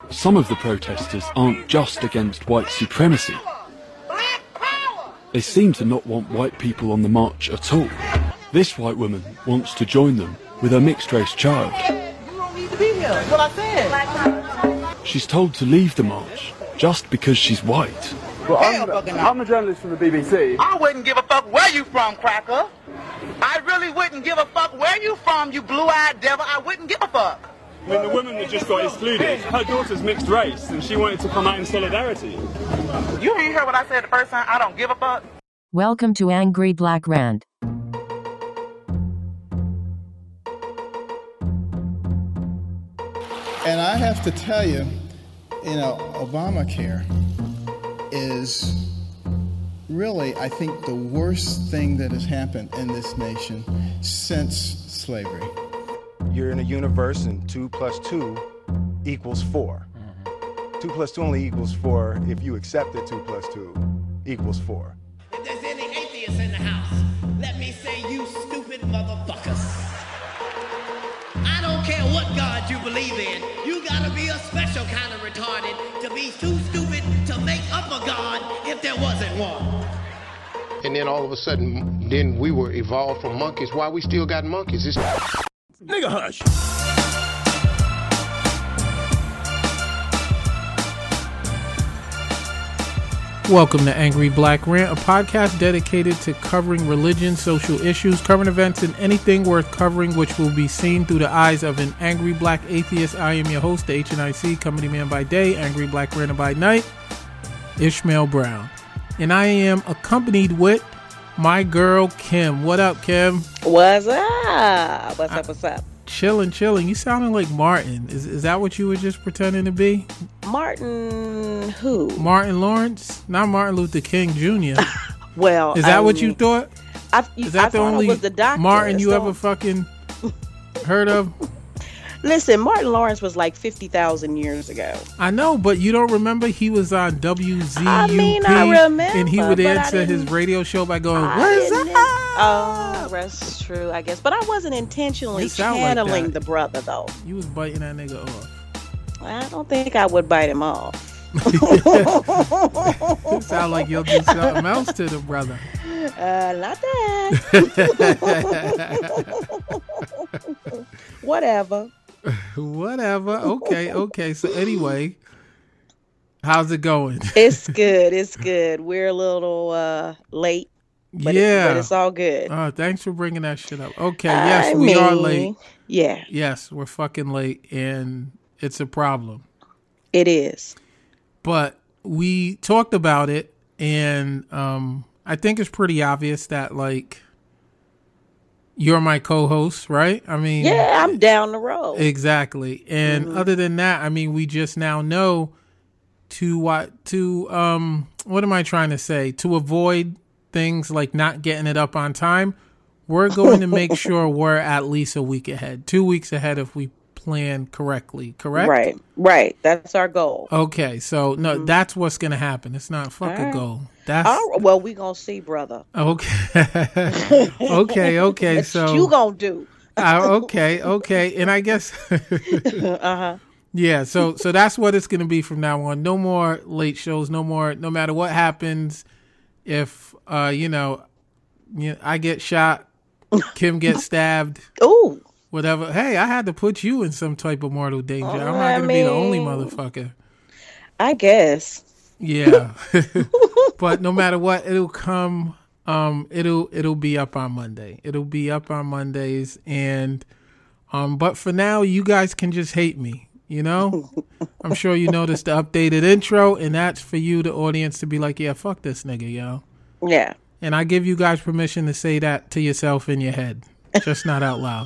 some of the protesters aren't just against white supremacy. They seem to not want white people on the march at all. This white woman wants to join them with her mixed-race child. You don't need to be here. That's what I said. She's told to leave the march just because she's white. Well, I'm a journalist from the BBC. I wouldn't give a fuck where you from, cracker. I really wouldn't give a fuck where you from, you blue-eyed devil. I wouldn't give a fuck. I mean, the woman that just got excluded, her daughter's mixed race, and she wanted to come out in solidarity. You ain't heard what I said the first time? I don't give a fuck. Welcome to Angry Black Rant. And I have to tell you, Obamacare is really, I think, the worst thing that has happened in this nation since slavery. You're in a universe and 2 + 2 = 4. 2 + 2 only equals 4 if you accept that 2 + 2 = 4. If there's any atheists in the house, let me say you stupid motherfuckers. I don't care what God you believe in. You gotta be a special kind of retarded to be too stupid to make up a God if there wasn't one. And then all of a sudden, then we were evolved from monkeys. Why we still got monkeys? It's... Nigga hush. Welcome to Angry Black Rant, a podcast dedicated to covering religion, social issues, current events, and anything worth covering which will be seen through the eyes of an angry black atheist. I am your host, the HNIC, Comedy Man by day, Angry Black Ranter by night, Ishmael Brown. And I am accompanied with my girl, Kim. What up, Kim? What's up? What's up? Chilling. You sounding like Martin. Is that what you were just pretending to be? Martin who? Martin Lawrence? Not Martin Luther King Jr. Well, is that what you thought? Is that the only it was the doctor, Martin you ever fucking heard of? Listen, Martin Lawrence was like 50,000 years ago. I know, but you don't remember he was on WZUP? I remember. And he would answer his radio show by going, "What's up?" Oh, that's true, I guess. But I wasn't intentionally channeling like the brother, though. You was biting that nigga off. I don't think I would bite him off. You sound like you'll do something else to the brother. Not that. Whatever. Okay. So anyway, how's it going? It's good. We're a little late. But it's all good. Thanks for bringing that shit up. Okay, yes, we are late. Yeah. Yes, we're fucking late, and it's a problem. It is. But we talked about it, and I think it's pretty obvious that, like, you're my co-host, right? I mean... Yeah, I'm down the road. Exactly. And other than that, I mean, we just now know what am I trying to say? To avoid things like not getting it up on time, we're going to make sure we're at least a week ahead, 2 weeks ahead if we plan correctly, correct? Right. That's our goal. Okay, so no, that's what's going to happen. It's not a goal. That's well, we going to see, brother. Okay. okay. So you going to do. Okay. And I guess yeah, so that's what it's going to be from now on. No more late shows, no matter what happens. If I get shot, Kim gets stabbed. Ooh. Whatever. Hey, I had to put you in some type of mortal danger. I'm not going to be the only motherfucker. I guess. Yeah. But no matter what, it'll come. It'll be up on Monday. It'll be up on Mondays, and but for now, you guys can just hate me. You know, I'm sure you noticed the updated intro, and that's for you, the audience, to be like, yeah, fuck this nigga, yo. Yeah. And I give you guys permission to say that to yourself in your head, just not out loud.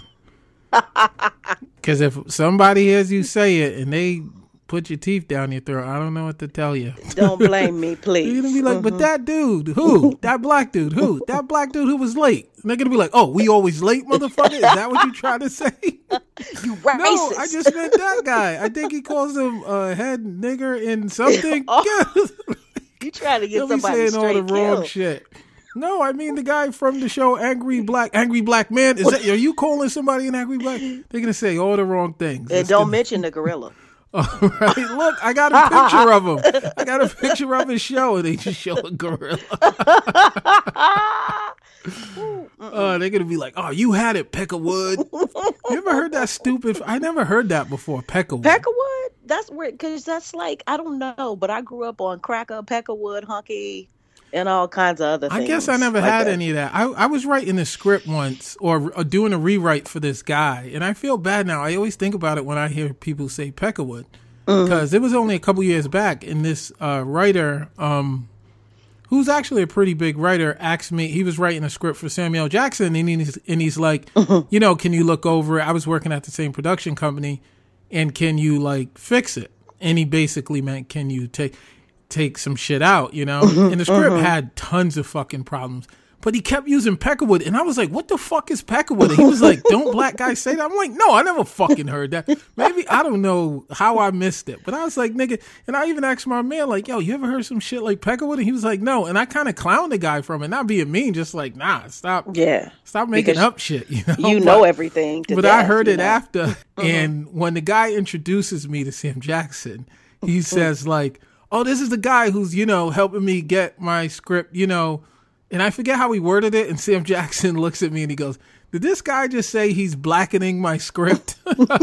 Because if somebody hears you say it and they put your teeth down your throat, I don't know what to tell you. Don't blame me, please. You're going to be like, but that dude, who? That black dude, who? That black dude who was late. And they're going to be like, oh, we always late, motherfucker? Is that what you trying to say? You racist. No, I just meant that guy. I think he calls him head nigger in something. You trying to get He'll somebody be saying all the wrong killed. shit. No, I mean the guy from the show Angry Black Man. Are you calling somebody an angry black? They're gonna say all the wrong things. And don't mention the gorilla. All right, look, I got a picture of him. I got a picture of his show, and they just show a gorilla. They're gonna be like, "Oh, you had it, Peckerwood." You ever heard that stupid? I never heard that before. Peckerwood. Peckerwood. That's weird because that's like, I don't know, but I grew up on Cracker, Peckerwood, Hunky, and all kinds of other things. I guess I never had any of that. I was writing a script once or doing a rewrite for this guy, and I feel bad now. I always think about it when I hear people say Peckerwood, because it was only a couple years back, and this writer, who's actually a pretty big writer, asked me. He was writing a script for Samuel Jackson, and he's like, you know, can you look over it? I was working at the same production company, and can you like fix it? And he basically meant, can you take some shit out, you know? And the script had tons of fucking problems, but he kept using Peckerwood, and I was like, what the fuck is Peckerwood? And he was like, don't black guys say that? I'm like, no, I never fucking heard that. Maybe, I don't know how I missed it, but I was like, nigga, and I even asked my man, like, yo, you ever heard some shit like Peckerwood? And he was like, no, and I kind of clowned the guy from it, not being mean, just like, nah, stop making up shit, you know? You know everything. But I heard it after, and when the guy introduces me to Sam Jackson, he says like, oh, this is the guy who's, you know, helping me get my script, you know, and I forget how he worded it. And Sam Jackson looks at me and he goes, did this guy just say he's blackening my script?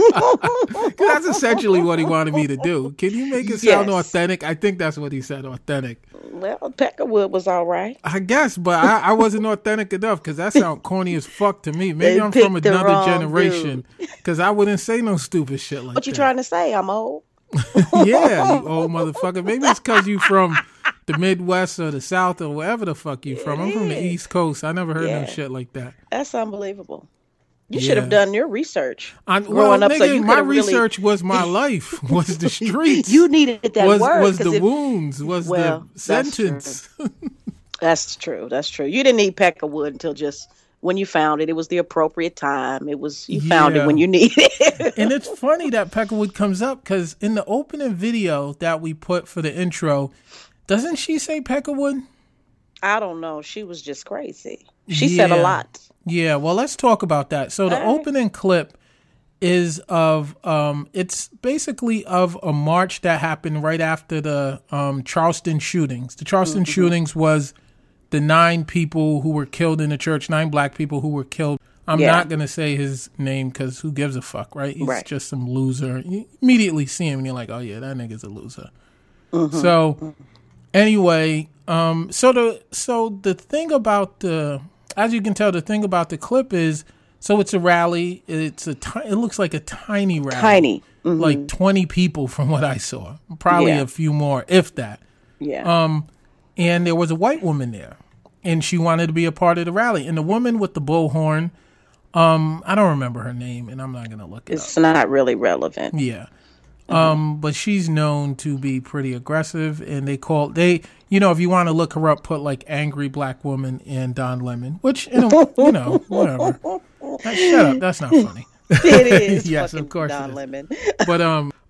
That's essentially what he wanted me to do. Can you make it sound authentic? I think that's what he said, authentic. Well, Peckerwood was all right. I guess, but I wasn't authentic enough because that sounds corny as fuck to me. Maybe I'm from another generation because I wouldn't say no stupid shit like that. What you trying to say? I'm old? Yeah, you old motherfucker. Maybe it's because you from the Midwest or the South or wherever the fuck you from. I'm from the East Coast. I never heard no shit like that. That's unbelievable. You should have done your research. Growing up, so you my research was my life, was the streets. You needed that word. Was the wounds, was the sentence. That's true. That's true. You didn't need Peckerwood until just when you found it. It was the appropriate time. It was, you found it when you needed it. And it's funny that Peckerwood comes up because in the opening video that we put for the intro, doesn't she say Peckerwood? I don't know. She was just crazy. She said a lot. Yeah. Well, let's talk about that. So the opening clip is of, it's basically of a march that happened right after the Charleston shootings. The Charleston shootings was the 9 people who were killed in the church, 9 black people who were killed. I'm not going to say his name because who gives a fuck, right? He's just some loser. You immediately see him and you're like, oh yeah, that nigga's a loser. So anyway, so the thing about as you can tell, the thing about the clip is, so it's a rally. It looks like a tiny rally. Like 20 people from what I saw. Probably a few more, if that. Yeah. And there was a white woman there, and she wanted to be a part of the rally. And the woman with the bullhorn, I don't remember her name, and I'm not going to look it up. It's not really relevant. Yeah. But she's known to be pretty aggressive, and they, you know, if you want to look her up, put like angry black woman and Don Lemon, which, you know, whatever. Shut up. That's not funny. It is. Yes, of course. Don Lemon. But,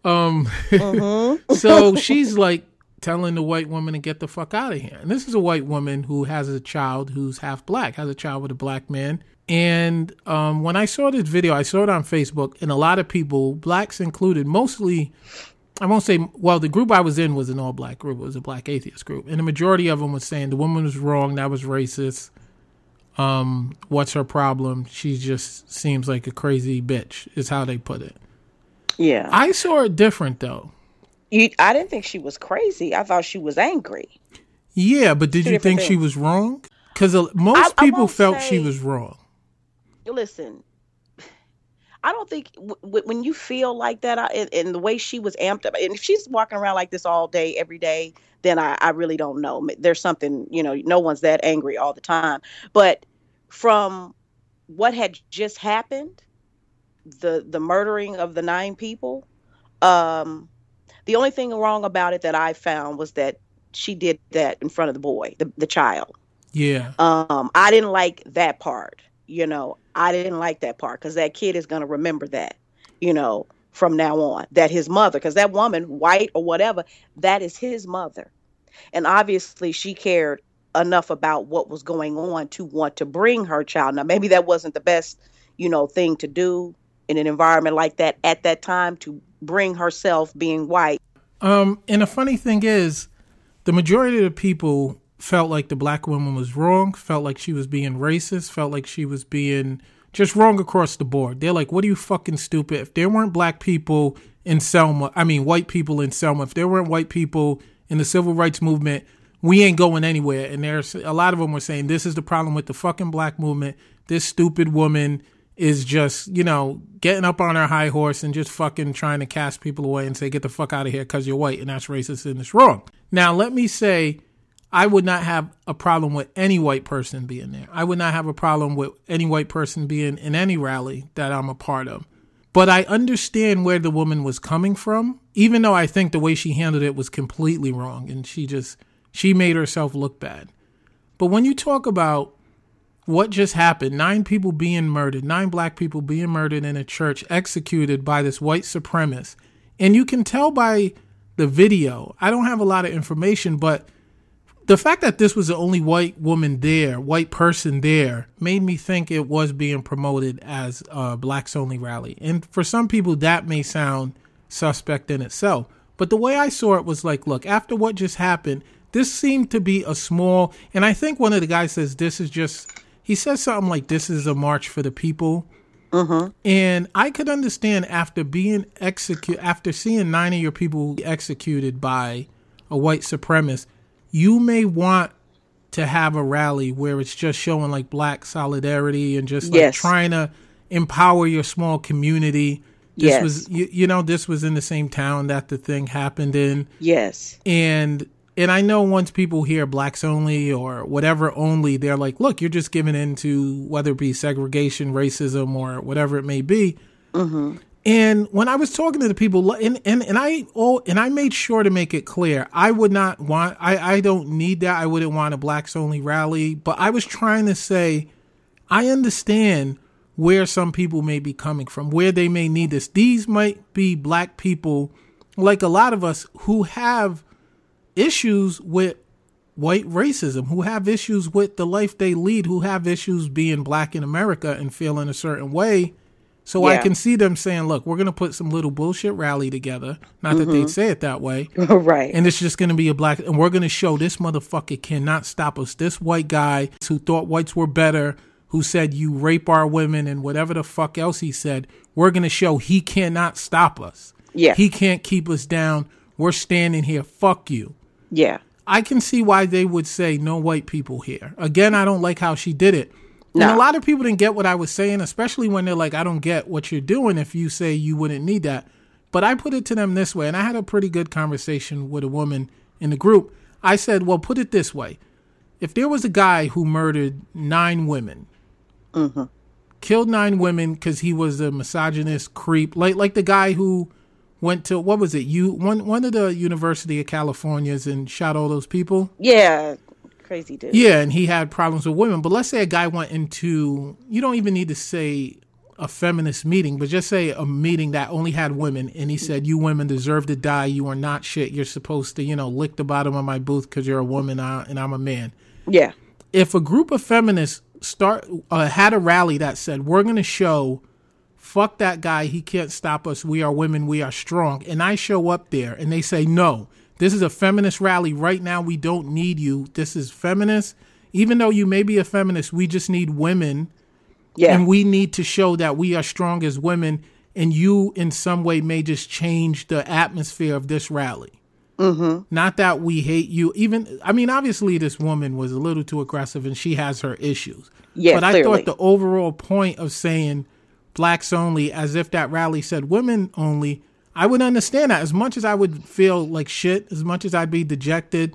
so she's like, telling the white woman to get the fuck out of here. And this is a white woman who has a child who's half black, has a child with a black man. And when I saw this video, I saw it on Facebook, and a lot of people, blacks included, mostly, I won't say, well, the group I was in was an all-black group. It was a black atheist group. And the majority of them was saying the woman was wrong, that was racist. What's her problem? She just seems like a crazy bitch, is how they put it. Yeah. I saw it different, though. I didn't think she was crazy. I thought she was angry. Yeah, but did you think she was wrong? Because most people felt she was wrong. Listen, I don't think when you feel like that, and the way she was amped up, and if she's walking around like this all day, every day, then I really don't know. There's something, you know, no one's that angry all the time. But from what had just happened, the murdering of the 9 people, the only thing wrong about it that I found was that she did that in front of the boy, the child. Yeah. I didn't like that part. You know, I didn't like that part because that kid is going to remember that, you know, from now on, that his mother, because that woman, white or whatever, that is his mother. And obviously she cared enough about what was going on to want to bring her child. Now, maybe that wasn't the best, you know, thing to do in an environment like that at that time, to bring herself being white. And the funny thing is, the majority of the people felt like the black woman was wrong, felt like she was being racist, felt like she was being just wrong across the board. They're like, what are you fucking stupid? If there weren't black people in Selma, white people in Selma, if there weren't white people in the civil rights movement, we ain't going anywhere. And there's a lot of them were saying, this is the problem with the fucking black movement. This stupid woman is just, getting up on her high horse and just fucking trying to cast people away and say, get the fuck out of here because you're white and that's racist and it's wrong. Now, let me say, I would not have a problem with any white person being there. I would not have a problem with any white person being in any rally that I'm a part of. But I understand where the woman was coming from, even though I think the way she handled it was completely wrong and she made herself look bad. But when you talk about what just happened, 9 people being murdered, 9 black people being murdered in a church, executed by this white supremacist, and you can tell by the video, I don't have a lot of information, but the fact that this was the only white woman there, white person there, made me think it was being promoted as a blacks only rally. And for some people, that may sound suspect in itself. But the way I saw it was like, look, after what just happened, this seemed to be a small, and I think one of the guys says he says something like, this is a march for the people. Mm-hmm. And I could understand after seeing 9 of your people executed by a white supremacist, you may want to have a rally where it's just showing like black solidarity and just like trying to empower your small community. This was, this was in the same town that the thing happened in. Yes. And I know once people hear blacks only or whatever only, they're like, look, you're just giving in to whether it be segregation, racism, or whatever it may be. Mm-hmm. And when I was talking to the people, and I made sure to make it clear, I would not want, I don't need that. I wouldn't want a blacks only rally. But I was trying to say, I understand where some people may be coming from, where they may need this. These might be black people, like a lot of us, who have issues with white racism, who have issues with the life they lead, who have issues being black in America and feeling a certain way. So I can see them saying, look, we're going to put some little bullshit rally together. Not that they'd say it that way. Right. And it's just going to be and we're going to show this motherfucker cannot stop us. This white guy who thought whites were better, who said you rape our women and whatever the fuck else he said, we're going to show he cannot stop us. Yeah. He can't keep us down. We're standing here. Fuck you. Yeah. I can see why they would say no white people here. Again, I don't like how she did it. No. And a lot of people didn't get what I was saying, especially when they're like, I don't get what you're doing if you say you wouldn't need that. But I put it to them this way, and I had a pretty good conversation with a woman in the group. I said, well, put it this way. If there was a guy who murdered 9 women, killed 9 women because he was a misogynist creep, like the guy who went to, what was it, one of the University of Californias and shot all those people? Yeah. Crazy dude. Yeah, and he had problems with women. But let's say a guy went into, you don't even need to say a feminist meeting, but just say a meeting that only had women, and he said, you women deserve to die. You are not shit. You're supposed to, lick the bottom of my booth because you're a woman and I'm a man. Yeah. If a group of feminists had a rally that said, we're going to show, fuck that guy, he can't stop us. We are women. We are strong. And I show up there and they say, no. This is a feminist rally. Right now, we don't need you. This is feminist. Even though you may be a feminist, we just need women. Yeah. And we need to show that we are strong as women. And you, in some way, may just change the atmosphere of this rally. Mm-hmm. Not that we hate you. Obviously, this woman was a little too aggressive and she has her issues. Yeah, but I thought the overall point of saying blacks only, as if that rally said women only, I would understand that. As much as I would feel like shit, as much as I'd be dejected,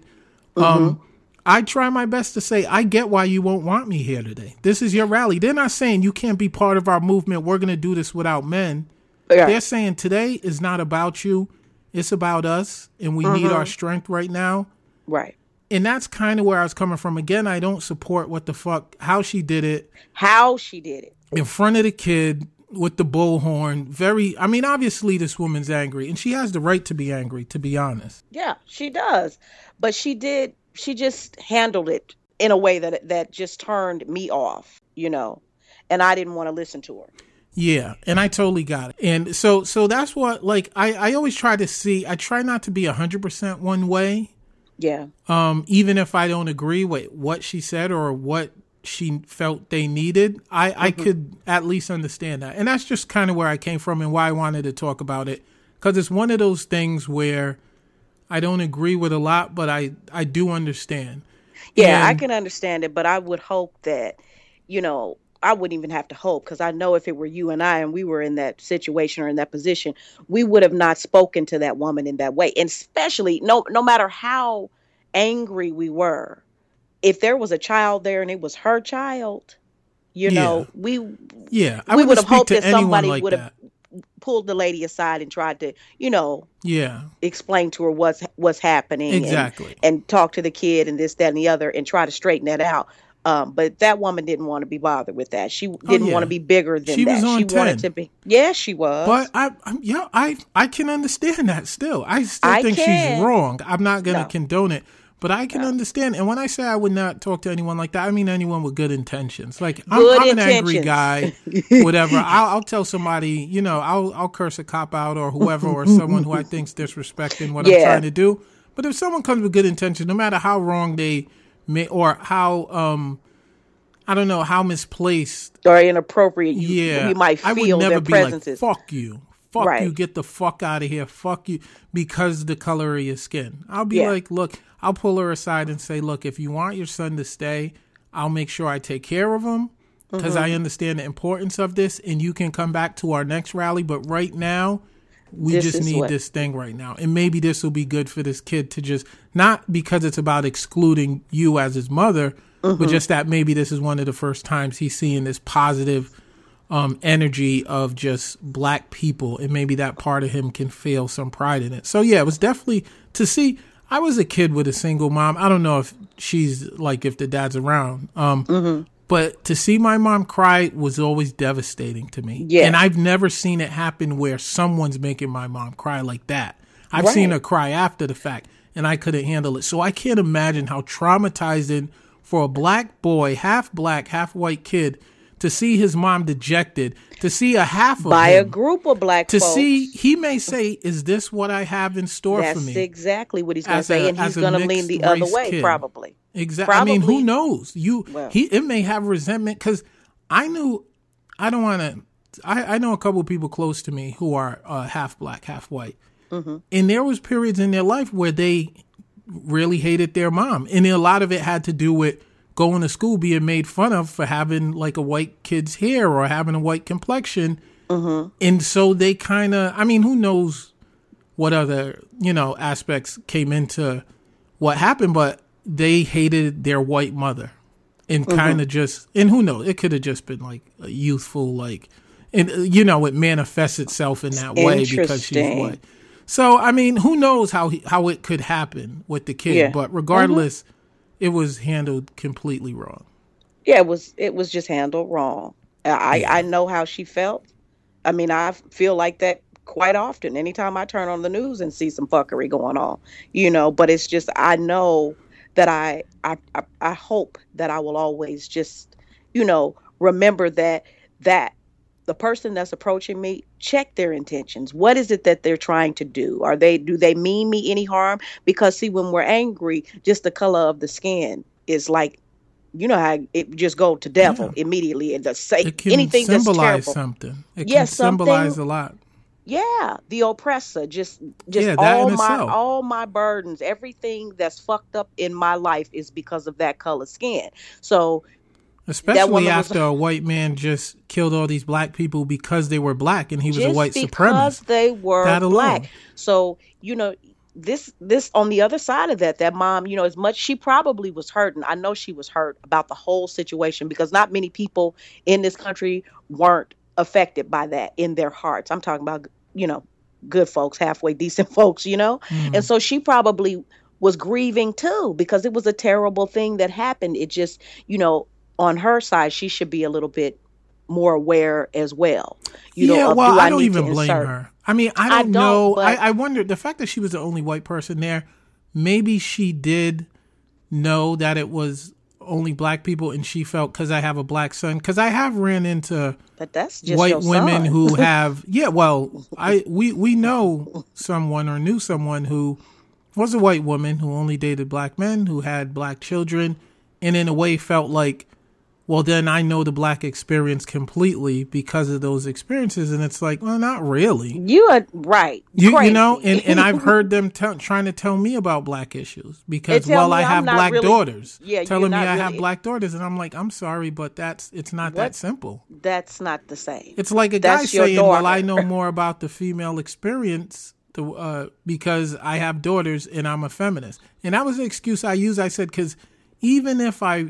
I try my best to say, I get why you won't want me here today. This is your rally. They're not saying you can't be part of our movement. We're going to do this without men. Yeah. They're saying today is not about you. It's about us, and we need our strength right now. Right. And that's kind of where I was coming from. Again, I don't support how she did it. How she did it. In front of the kid. With the bullhorn, obviously this woman's angry, and she has the right to be angry, to be honest. Yeah, she does. But she just handled it in a way that just turned me off, and I didn't want to listen to her. Yeah, and I totally got it. And so that's what, like, I always try to see, I try not to be 100% one way. Yeah. Even if I don't agree with what she said or what she felt they needed, I could at least understand that. And that's just kind of where I came from and why I wanted to talk about it. Because it's one of those things where I don't agree with a lot, but I do understand. Yeah, And I can understand it, but I would hope that, you know, I wouldn't even have to hope, because I know if it were you and I and we were in that situation or in that position, we would have not spoken to that woman in that way. And especially no matter how angry we were, if there was a child there and it was her child, you know, we would have hoped that somebody would have pulled the lady aside and tried to, you know, explain to her what's happening. Exactly. And talk to the kid and this, that, and the other and try to straighten that out. But that woman didn't want to be bothered with that. She didn't want to be bigger than she that. Was on she 10. wanted to be. Yeah, she was. But I can understand that still. I still think she's wrong. I'm not going to condone it, but I can understand. And when I say I would not talk to anyone like that, I mean anyone with good intentions. Like I'm an angry guy, whatever. I'll tell somebody, you know, I'll curse a cop out or whoever or someone who I think's disrespecting what I'm trying to do. But if someone comes with good intention, no matter how wrong they may, or how I don't know, how misplaced or inappropriate you might feel, I would never their be presence like, is. fuck you, get the fuck out of here, fuck you, because of the color of your skin. I'll be like, look, I'll pull her aside and say, look, if you want your son to stay, I'll make sure I take care of him, because I understand the importance of this, and you can come back to our next rally, but right now, we just need this thing right now. And maybe this will be good for this kid to just, not because it's about excluding you as his mother, but just that maybe this is one of the first times he's seeing this positive energy of just black people. And maybe that part of him can feel some pride in it. So yeah, it was definitely to see. I was a kid with a single mom. I don't know if she's like, if the dad's around. But to see my mom cry was always devastating to me. Yeah. And I've never seen it happen where someone's making my mom cry like that. I've seen her cry after the fact, and I couldn't handle it. So I can't imagine how traumatizing for a black boy, half black, half white kid, to see his mom dejected, to see a half of by him, a group of black to folks. See, he may say, is this what I have in store for me? That's exactly what he's going to say, and he's going to lean the other way, kid. Probably. Exactly. I mean, who knows? It may have resentment, because I know a couple of people close to me who are half black, half white. And there was periods in their life where they really hated their mom. And a lot of it had to do with going to school being made fun of for having like a white kid's hair or having a white complexion. And so they kind of, I mean, who knows what other, aspects came into what happened, but they hated their white mother and kind of just, and who knows, it could have just been like a youthful, like, and it manifests itself in that way because she's white. So, I mean, who knows how it could happen with the kid, but regardless, it was handled completely wrong. Yeah, it was just handled wrong. I know how she felt. I mean, I feel like that quite often. Anytime I turn on the news and see some fuckery going on, but it's just, I know that I hope that I will always just, remember that the person that's approaching me, check their intentions. What is it that they're trying to do? Do they mean me any harm? Because see, when we're angry, just the color of the skin is like, how it just go to devil immediately, and it can anything that's symbolize terrible. Something. It can symbolize a lot. Yeah, the oppressor, just all my burdens, everything that's fucked up in my life is because of that color skin. So, especially after a white man just killed all these black people because they were black and he was a white supremacist. Because they were black. So, this on the other side of that mom, as much she probably was hurt, and I know she was hurt about the whole situation, because not many people in this country weren't affected by that in their hearts. I'm talking about, good folks, halfway decent folks, and so she probably was grieving too, because it was a terrible thing that happened. It just, on her side, she should be a little bit more aware as well. I don't even blame her. I mean, I don't know. I wonder, the fact that she was the only white person there, maybe she did know that it was only black people, and she felt because I have a black son. Because I have ran into but that's just white your women son. who have we know someone or knew someone who was a white woman who only dated black men, who had black children, and in a way felt like, well, then I know the black experience completely because of those experiences. And it's like, well, not really. You are right. You know, and I've heard them trying to tell me about black issues because, well, I have black daughters. Yeah, telling me I have black daughters. And I'm like, I'm sorry, but it's not that simple. That's not the same. It's like a guy saying, well, I know more about the female experience because I have daughters and I'm a feminist. And that was the excuse I used. I said, because even if I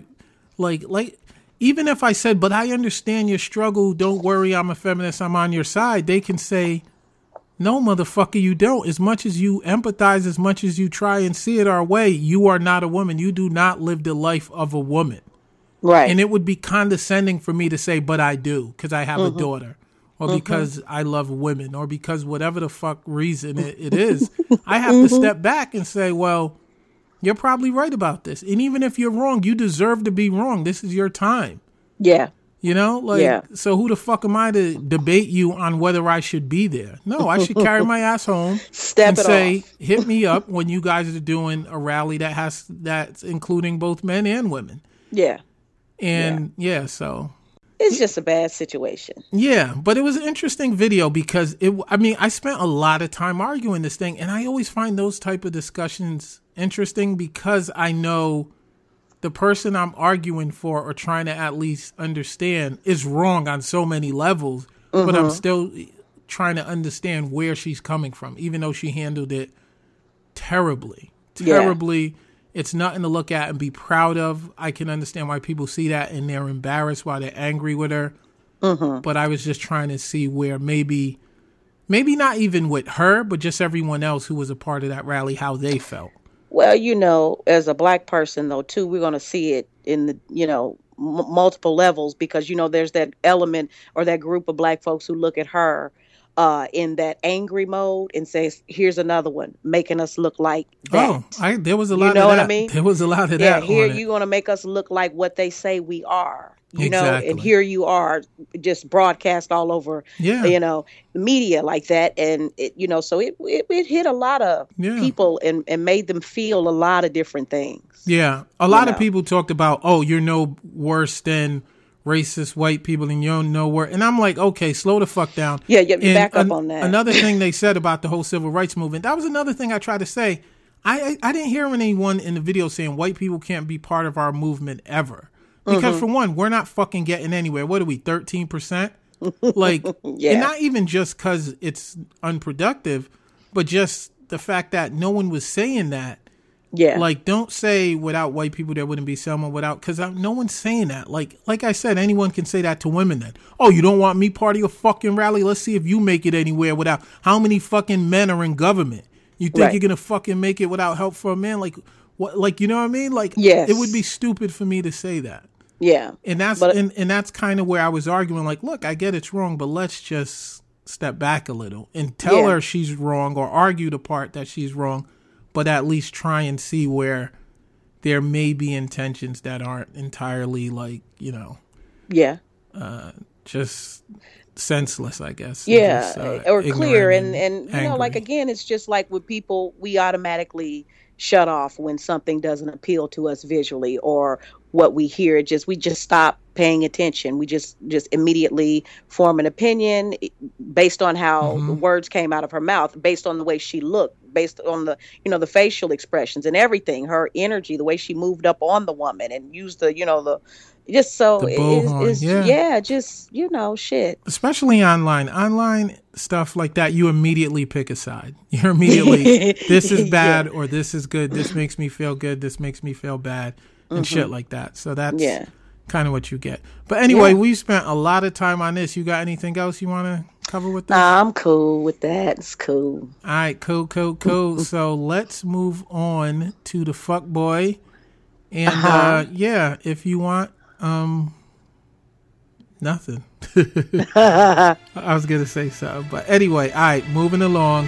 even if I said, but I understand your struggle, don't worry, I'm a feminist, I'm on your side, they can say, no, motherfucker, you don't. As much as you empathize, as much as you try and see it our way, you are not a woman. You do not live the life of a woman. Right. And it would be condescending for me to say, but I do, because I have a daughter, or because I love women, or because whatever the fuck reason it is. I have to step back and say, well, you're probably right about this. And even if you're wrong, you deserve to be wrong. This is your time. Yeah. You know, so who the fuck am I to debate you on whether I should be there? No, I should carry my ass home and say, hit me up when you guys are doing a rally that's including both men and women. Yeah. And so it's just a bad situation. Yeah, but it was an interesting video because I spent a lot of time arguing this thing, and I always find those type of discussions interesting because I know the person I'm arguing for or trying to at least understand is wrong on so many levels, but I'm still trying to understand where she's coming from, even though she handled it terribly. Yeah. It's nothing to look at and be proud of. I can understand why people see that and they're embarrassed, why they're angry with her. But I was just trying to see where maybe not even with her, but just everyone else who was a part of that rally, how they felt. Well, you know, as a black person, though, too, we're going to see it in the, multiple levels because, there's that element or that group of black folks who look at her in that angry mode and says, here's another one making us look like that. Oh, there was a lot of that. You know what I mean? There was a lot of that. Yeah, here you're going to make us look like what they say we are. Exactly. And here you are just broadcast all over, media like that. And, so it hit a lot of people and made them feel a lot of different things. Yeah. A lot of people talked about, you're no worse than racist white people and you don't know where. And I'm like, okay, slow the fuck down. Yeah, back up on that. Another thing they said about the whole civil rights movement, that was another thing I tried to say. I didn't hear anyone in the video saying white people can't be part of our movement ever. Because for one, we're not fucking getting anywhere. What are we, 13%? Like, and not even just because it's unproductive, but just the fact that no one was saying that. Yeah. Like, don't say without white people there wouldn't be someone without, because no one's saying that. Like I said, anyone can say that to women then. Oh, you don't want me part of your fucking rally? Let's see if you make it anywhere without. How many fucking men are in government? You think you're going to fucking make it without help for a man? Like, what? Like, you know what I mean? Like, it would be stupid for me to say that. Yeah. And that's kind of where I was arguing, like, look, I get it's wrong, but let's just step back a little and tell her she's wrong or argue the part that she's wrong, but at least try and see where there may be intentions that aren't entirely like, just senseless, I guess. Yeah. Just, or clear. And angry. like, again, it's just like with people, we automatically shut off when something doesn't appeal to us visually or what we hear. We just stop paying attention. We just immediately form an opinion based on how the words came out of her mouth, based on the way she looked, based on the, the facial expressions and everything, her energy, the way she moved up on the woman and used the, just so shit. Especially online stuff like that, you immediately pick a side. You're immediately, this is bad or this is good. This makes me feel good. This makes me feel bad and shit like that. So that's kind of what you get. But anyway, we spent a lot of time on this. You got anything else you want to cover with this? I'm cool with that. It's cool. All right, cool. So let's move on to the fuck boy. And if you want, nothing. I was gonna say something, but anyway, all right, moving along.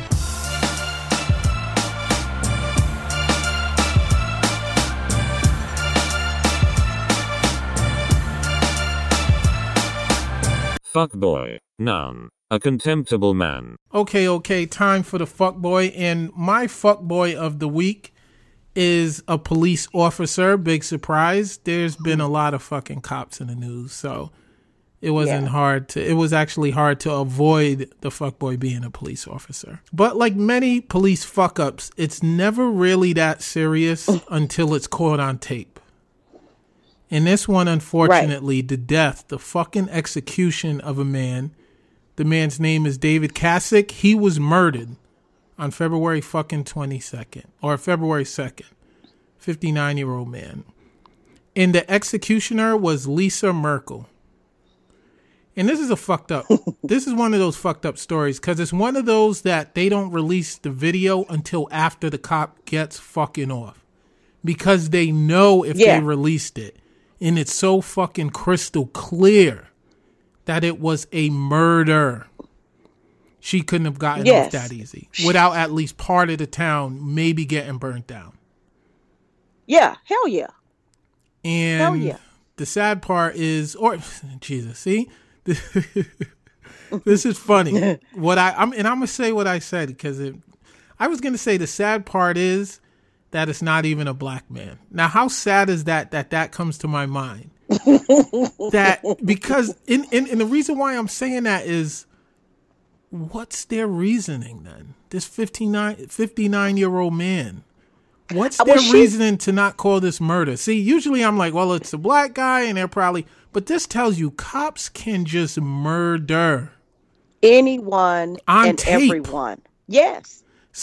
Fuckboy. Noun. A contemptible man. Okay, time for the fuckboy. And my fuckboy of the week is a police officer. Big surprise. There's been a lot of fucking cops in the news, so it wasn't it was actually hard to avoid the fuckboy being a police officer. But like many police fuck-ups, it's never really that serious until it's caught on tape. In this one, unfortunately, the fucking execution of a man. The man's name is David Kasich. He was murdered on February fucking 22nd or February 2nd. 59-year-old man. And the executioner was Lisa Merkel. And this is this is one of those fucked up stories because it's one of those that they don't release the video until after the cop gets fucking off. Because they know if they released it. And it's so fucking crystal clear that it was a murder. She couldn't have gotten off that easy without at least part of the town maybe getting burnt down. Yeah, hell yeah. And hell yeah. The sad part is, Jesus, see? This is funny. I'm going to say what I said because I was going to say the sad part is that it's not even a black man. Now, how sad is that comes to my mind? Because the reason why I'm saying that is, what's their reasoning then? This 59-year-old man, what's their reasoning to not call this murder? See, usually I'm like, well, it's a black guy and they're probably, but this tells you cops can just murder anyone and tape. Everyone. Yes.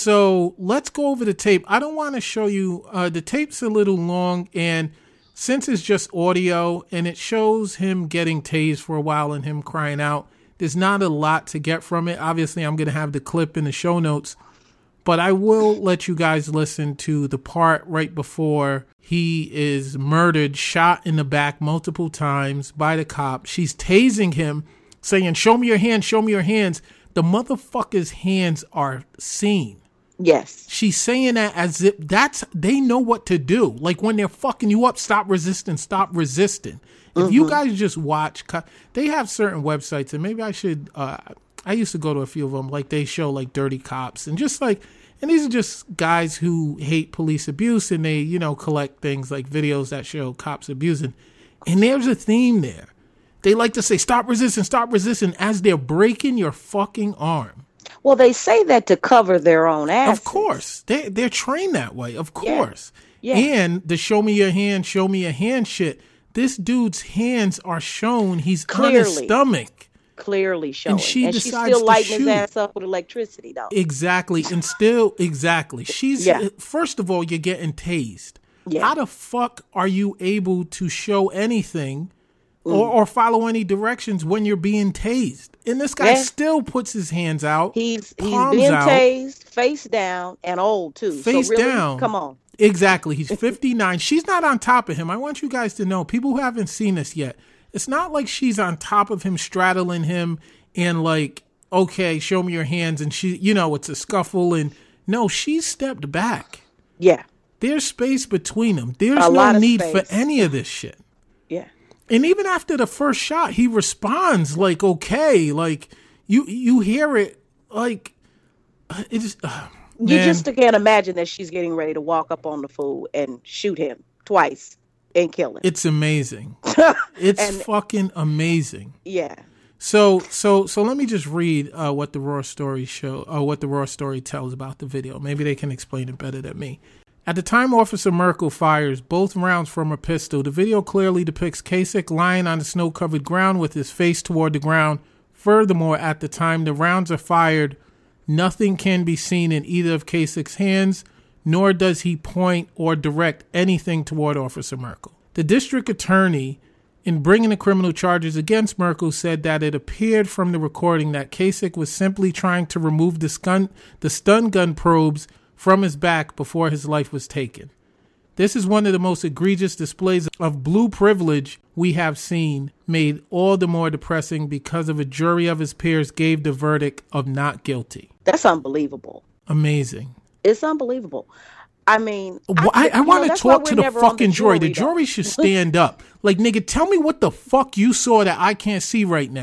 So let's go over the tape. I don't want to show you, the tape's a little long, and since it's just audio and it shows him getting tased for a while and him crying out, there's not a lot to get from it. Obviously, I'm going to have the clip in the show notes, but I will let you guys listen to the part right before he is murdered, shot in the back multiple times by the cop. She's tasing him, saying, "Show me your hands, show me your hands." The motherfucker's hands are seen. Yes. She's saying that as if they know what to do. Like when they're fucking you up, stop resisting, stop resisting. If you guys just watch, they have certain websites, and maybe I should, I used to go to a few of them, like they show like Dirty Cops and just like, and these are just guys who hate police abuse and they, collect things like videos that show cops abusing. And there's a theme there. They like to say, stop resisting as they're breaking your fucking arm. Well, they say that to cover their own asses. Of course. They're trained that way. Of course. Yeah. And the show me your hand shit. This dude's hands are shown. He's on his stomach. Clearly showing. And she's still lighting his ass up with electricity, though. Exactly. And still, exactly. She's, first of all, you're getting tased. Yeah. How the fuck are you able to show anything or follow any directions when you're being tased? And this guy still puts his hands out. He's being tased, face down, and old, too. Face down. Come on. Exactly. He's 59. She's not on top of him. I want you guys to know, people who haven't seen this yet, it's not like she's on top of him, straddling him, and like, okay, show me your hands. And she, it's a scuffle. And no, she's stepped back. Yeah. There's space between them. There's no need for any of this shit. Yeah. And even after the first shot, he responds like, okay, like you hear it, like it just. You just can't imagine that she's getting ready to walk up on the fool and shoot him twice and kill him. It's amazing. It's fucking amazing. Yeah. So let me just read what the Raw Story what the Raw Story tells about the video. Maybe they can explain it better than me. At the time Officer Merkel fires both rounds from a pistol, the video clearly depicts Kasich lying on the snow-covered ground with his face toward the ground. Furthermore, at the time the rounds are fired, nothing can be seen in either of Kasich's hands, nor does he point or direct anything toward Officer Merkel. The district attorney, in bringing the criminal charges against Merkel, said that it appeared from the recording that Kasich was simply trying to remove the stun gun probes from his back before his life was taken. This is one of the most egregious displays of blue privilege we have seen, made all the more depressing because of a jury of his peers gave the verdict of not guilty. That's unbelievable. Amazing. It's unbelievable. I mean, I want to talk to the fucking jury. The jury should stand up. Like, nigga, tell me what the fuck you saw that I can't see right now.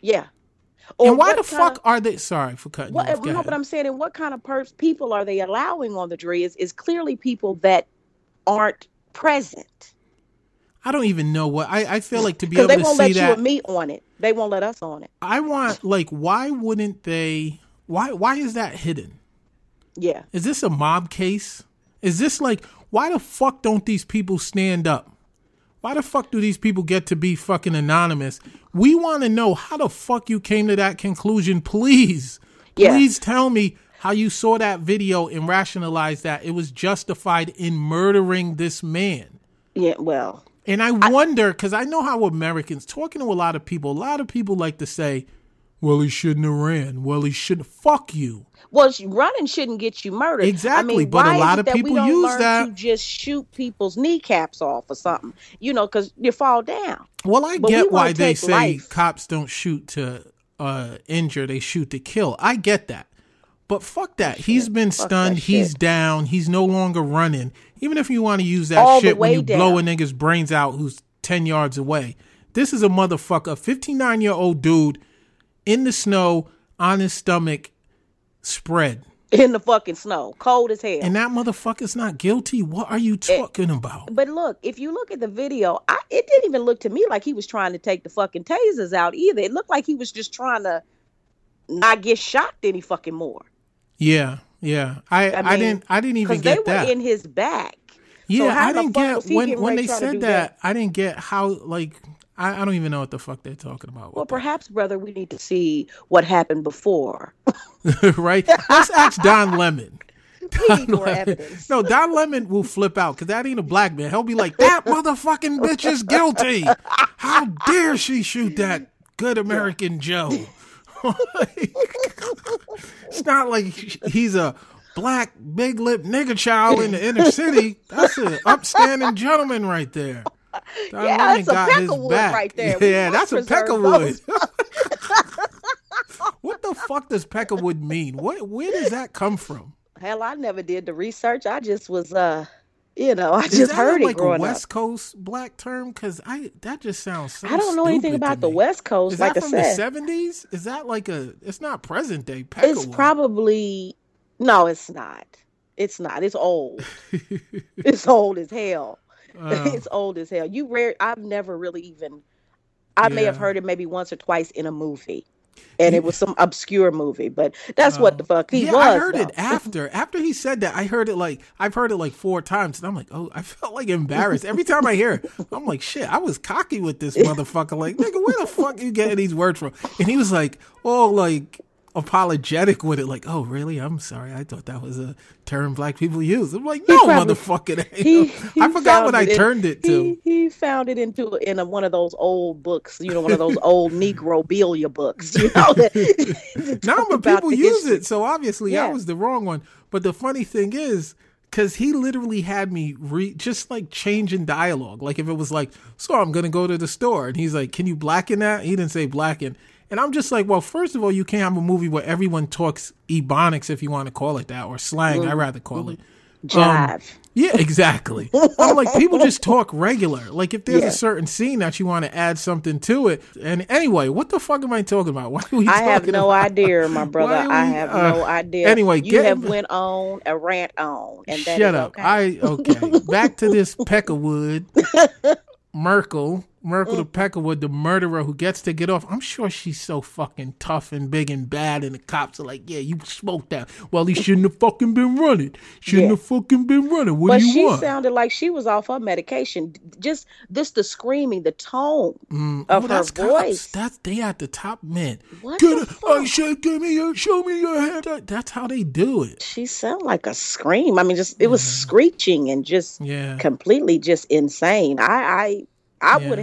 Yeah. And why the fuck are they? Sorry for cutting you off. Go No, ahead. but I'm saying, and what kind of people are they allowing on the jury? Is clearly people that aren't present. I don't even know what I feel like to be able Because to they won't see let that. you and me on it. They won't let us on it. I want, like, why wouldn't they? Why is that hidden? Yeah. Is this a mob case? Is this like, why the fuck don't these people stand up? Why the fuck do these people get to be fucking anonymous? We want to know how the fuck you came to that conclusion. Please, please tell me how you saw that video and rationalized that it was justified in murdering this man. Yeah, well. And I wonder, because I know how Americans, talking to a lot of people like to say, well, he shouldn't have ran. Well, he shouldn't. Fuck you. Well, running shouldn't get you murdered. Exactly, I mean, but a why lot is of it that people we don't use learn that to just shoot people's kneecaps off or something, because you fall down. Well, I But get we wanna why they take say life. cops don't shoot to injure, they shoot to kill. I get that. But fuck that. He's been stunned. He's down. He's no longer running. Even if you want to use that All the shit when way you down. blow a nigga's brains out who's 10 yards away. This is a motherfucker, a 59-year-old dude in the snow on his stomach spread. In the fucking snow, cold as hell. And that motherfucker's not guilty? What are you talking about? But look, if you look at the video, it didn't even look to me like he was trying to take the fucking tasers out either. It looked like he was just trying to not get shot any fucking more. Yeah. I didn't even get that. Because they were in his back. Yeah, So how I the didn't fuck get was he when getting they ready trying to said do that. I didn't get how, like, I don't even know what the fuck they're talking about. Well, perhaps, brother, we need to see what happened before. Right? Let's ask Don Lemon. We need more evidence. No, Don Lemon will flip out because that ain't a black man. He'll be like, that motherfucking bitch is guilty. How dare she shoot that good American Joe? It's not like he's a black big lip nigger child in the inner city. That's an upstanding gentleman right there. Don Lemon that's a Peckerwood right there. Yeah, that's a Peckerwood. What the fuck does Peckerwood mean? Where does that come from? Hell, I never did the research. I just was, I Is just that heard it like growing a up. West Coast black term? Because that just sounds so I don't know anything stupid about to the me. West Coast. Is Like that I from said, the 70s? Is that like it's not present day Peckerwood? it's probably no, it's not. It's not. It's old. It's old as hell. It's old as hell. I've never really even. I may have heard it maybe once or twice in a movie, and it was some obscure movie. But that's what the fuck he was. I heard though. it after he said that. I've heard it like 4 times, and I'm like, oh, I felt like embarrassed every time I hear it. I'm like, shit, I was cocky with this motherfucker. Like, nigga, where the fuck you getting these words from? And he was like, oh, like apologetic with it, like, oh, really? I'm sorry. I thought that was a term black people use. I'm like, no, motherfucker. I forgot what I turned it to. He found it in one of those old books, one of those old Negrobilia books, No, but people use it, so obviously I was the wrong one. But the funny thing is, because he literally had me just like changing dialogue. Like if it was like, so I'm going to go to the store. And he's like, can you blacken that? He didn't say blacken. And I'm just like, well, first of all, you can't have a movie where everyone talks Ebonics, if you want to call it that, or slang. I'd rather call it jive. Yeah, exactly. I'm like, people just talk regular. Like if there's a certain scene that you want to add something to it. And anyway, what the fuck am I talking about? What are we I have talking no about? idea, my brother. I have no idea. Anyway, you have went on a rant on, and that shut is up. okay. Back to this Peckerwood. Merkel the Peckerwood, the murderer who gets to get off. I'm sure she's so fucking tough and big and bad, and the cops are like, yeah, you smoked that. Well, he shouldn't have fucking been running. What do you want? She sounded like she was off her medication. Just the screaming, the tone of her voice. They at the top, man. What show me your hand. That's how they do it. She sounded like a scream. I mean, it was screeching and just completely just insane. I would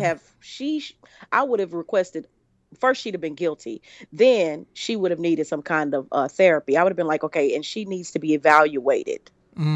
have requested. First, she'd have been guilty. Then she would have needed some kind of therapy. I would have been like, okay, and she needs to be evaluated.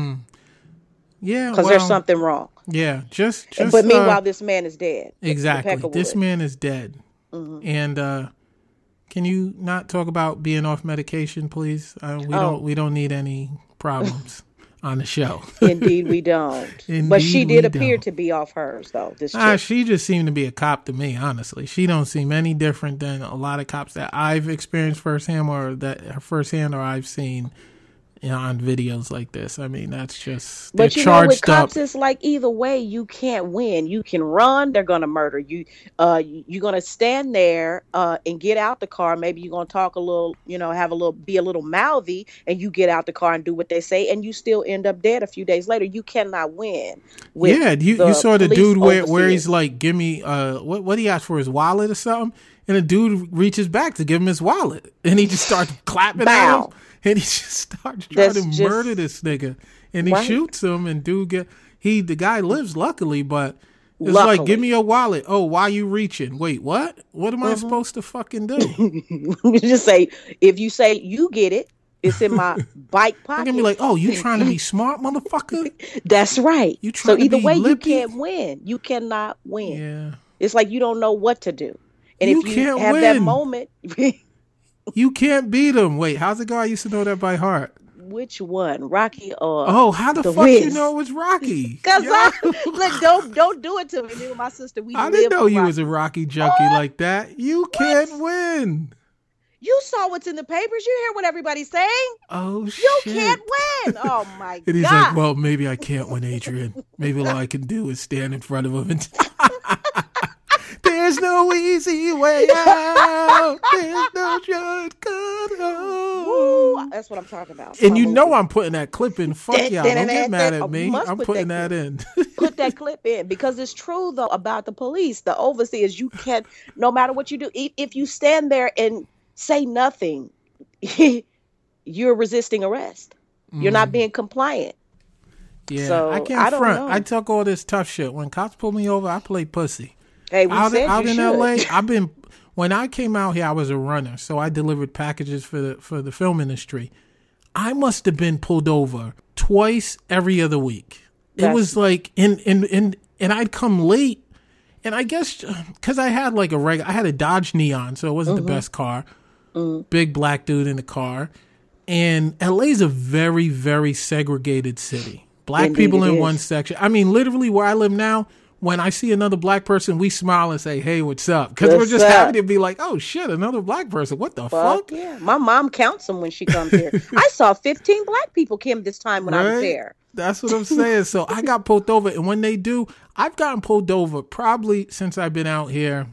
Yeah, because there's something wrong. Yeah, just. But meanwhile, this man is dead. Exactly, this man is dead. Mm-hmm. And can you not talk about being off medication, please? We don't need any problems. on the show. Indeed, we don't. But she did appear to be off hers, though. This chick. She just seemed to be a cop to me, honestly. She don't seem any different than a lot of cops that I've experienced firsthand, or I've seen, on videos like this. I mean, that's just. But with cops, it's like either way, you can't win. You can run, they're gonna murder you. You're gonna stand there and get out the car. Maybe you're gonna talk a little, be a little mouthy, and you get out the car and do what they say, and you still end up dead a few days later. You cannot win. You saw the dude where he's like, "Give me what he asked for, his wallet or something," and the dude reaches back to give him his wallet, and he just starts clapping at him. And he just starts trying to murder this nigga. And he shoots him, and the guy lives, luckily, but it's like, give me your wallet. Oh, why you reaching? Wait, what? What am I supposed to fucking do? You just say, if you say you get it, it's in my bike pocket. They're gonna be like, oh, you trying to be smart, motherfucker? That's right. You trying so either to way, lippy? You can't win. You cannot win. Yeah. It's like you don't know what to do. And if you can't have win. that moment... You can't beat him. Wait, how's it go? I used to know that by heart. Which one, Rocky or? Oh, how the fuck Wiz? You know it was Rocky? Because don't do it to me. Me and my sister, I didn't know you was a Rocky junkie like that. You can't win. You saw what's in the papers. You hear what everybody's saying. Oh shit! You can't win. Oh my god! And he's like, well, maybe I can't win, Adrian. Maybe all I can do is stand in front of him and. There's no easy way out. There's no shortcut home. That's what I'm talking about. And I'm putting that clip in. Fuck y'all. Don't get mad at me. I'm putting that in. Put that clip in, because it's true, though, about the police, the overseers. You can't, no matter what you do, if you stand there and say nothing, you're resisting arrest. You're not being compliant. Yeah, so, I can't front. I took all this tough shit. When cops pull me over, I play pussy. Hey, out in LA, when I came out here, I was a runner, so I delivered packages for the film industry. I must have been pulled over twice every other week. It was like, and I'd come late, and I guess because I had I had a Dodge Neon, so it wasn't the best car. Big black dude in the car, and LA's a very, very segregated city. Black people in one section. I mean, literally where I live now. When I see another black person, we smile and say, hey, what's up? Because we're just happy to be like, oh, shit, another black person. What the fuck? Yeah. My mom counts them when she comes here. I saw 15 black people came this time when I was there. That's what I'm saying. So I got pulled over. And when they do, I've gotten pulled over probably since I've been out here.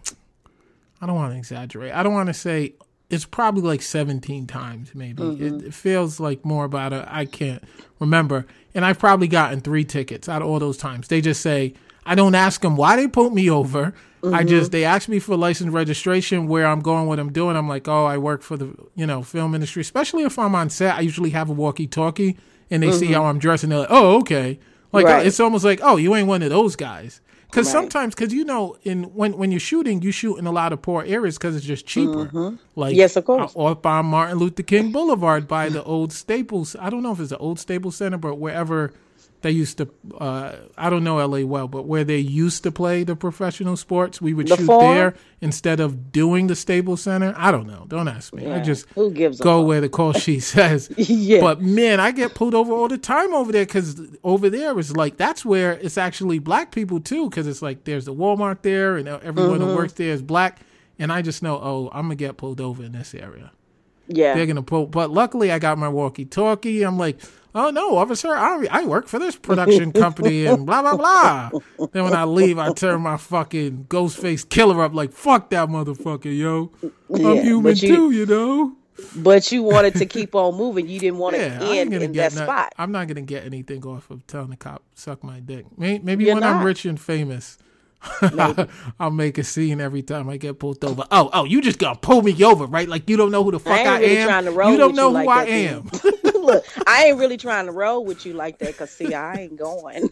I don't want to exaggerate. I don't want to say it's probably like 17 times maybe. It feels like more about I can't remember. And I've probably gotten 3 tickets out of all those times. They just say, I don't ask them why they pulled me over. They ask me for license registration, where I'm going, what I'm doing. I'm like, oh, I work for the, film industry. Especially if I'm on set, I usually have a walkie-talkie, and they see how I'm dressed, and they're like, oh, okay. It's almost like, oh, you ain't one of those guys. Because sometimes, when you're shooting, you shoot in a lot of poor areas because it's just cheaper. Yes, of course. Up on Martin Luther King Boulevard by the old Staples. I don't know if it's the old Staples Center, but wherever they used to, I don't know LA well, but where they used to play the professional sports, we would shoot there instead of doing the Staples Center. I don't know. Don't ask me. Yeah. I just go where the call sheet says. But man, I get pulled over all the time over there, because over there is like, that's where it's actually black people too, because it's like there's a Walmart there and everyone who works there is black. And I just know, oh, I'm going to get pulled over in this area. Yeah. They're going to pull. But luckily I got my walkie-talkie. I'm like, oh, no, officer, I work for this production company and blah, blah, blah. Then when I leave, I turn my fucking Ghostface Killer up like, fuck that motherfucker, yo. I'm human too, But you wanted to keep on moving. You didn't want to end in that spot. I'm not going to get anything off of telling the cop, suck my dick. Maybe when I'm rich and famous, I'll make a scene every time I get pulled over. Oh, you just gonna pull me over, right? Like you don't know who the fuck I am. You don't know who I am. Look, I ain't really trying to roll with you like that, because see, I ain't going.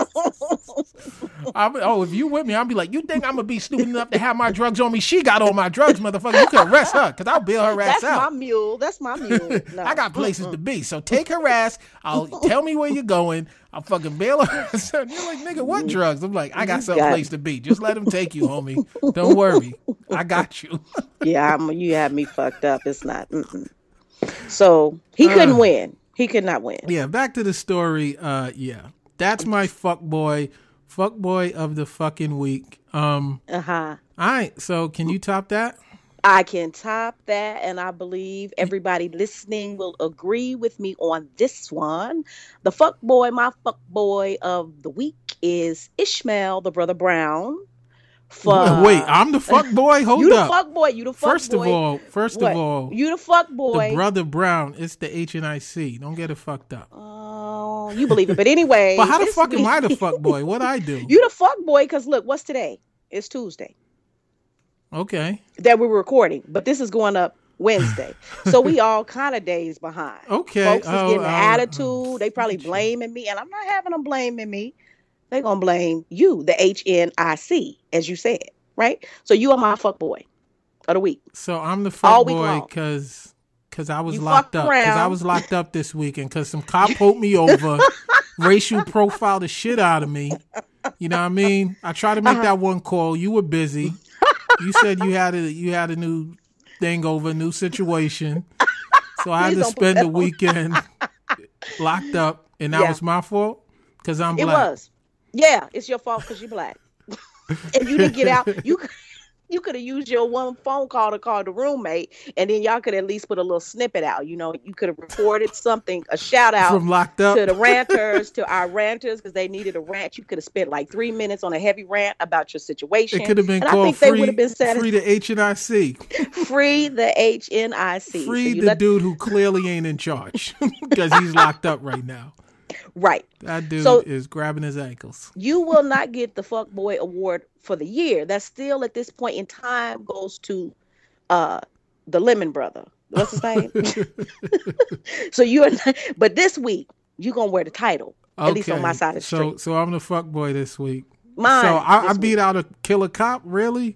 If you with me, I'll be like, you think I'm gonna be stupid enough to have my drugs on me? She got all my drugs, motherfucker. You can arrest her, because I'll bail her ass out. That's my mule. No. I got places to be, so take her ass. Tell me where you're going. I'll fucking bail her. You're like, nigga, what drugs? I'm like, I got some place to be. Just let him take you, homie. Don't worry. I got you. Yeah, you have me fucked up. It's not. So he couldn't win. He could not win. Yeah, back to the story. That's my fuck boy of the fucking week. All right, so can you top that? I can top that, and I believe everybody listening will agree with me on this one. The my fuck boy of the week is Ishmael, the brother Brown. Wait, I'm the fuck boy? Hold up. You the fuck boy. You the fuck boy. First of all, you the fuck boy. The brother Brown, it's the HNIC. Don't get it fucked up. Oh, you believe it. But anyway. But how the fuck am I the fuck boy? What'd I do? You the fuck boy, because look, what's today? It's Tuesday. Okay. That we're recording, but this is going up Wednesday. So we all kind of days behind. Okay. Folks is getting an attitude. They probably blaming me, and I'm not having them blaming me. They're going to blame you, the HNIC, as you said, right? So you are my fuck boy of the week. So I'm the fuck boy because I was locked up. Because I was locked up this weekend because some cop pulled me over, racial profiled the shit out of me. You know what I mean? I tried to make that one call. You were busy. You said you had a new thing over, a new situation. So I had to spend the weekend locked up, and that was my fault because I'm black. It was. Yeah, it's your fault because you're black. And you didn't get out. You could have used your one phone call to call the roommate, and then y'all could at least put a little snippet out. You know, you could have recorded something, a shout out from locked up to the ranters, to our ranters, because they needed a rant. You could have spent like 3 minutes on a heavy rant about your situation. It could have been and called I think they would have been free the HNIC. Free the HNIC. Free the dude who clearly ain't in charge because he's locked up right now. Right. That dude is grabbing his ankles. You will not get the fuckboy award for the year. That still at this point in time goes to the Lemon brother. What's his name? So but this week you're gonna wear the title. At least on my side of the street. So I'm the fuckboy this week. Mine. So I beat out a killer cop, really?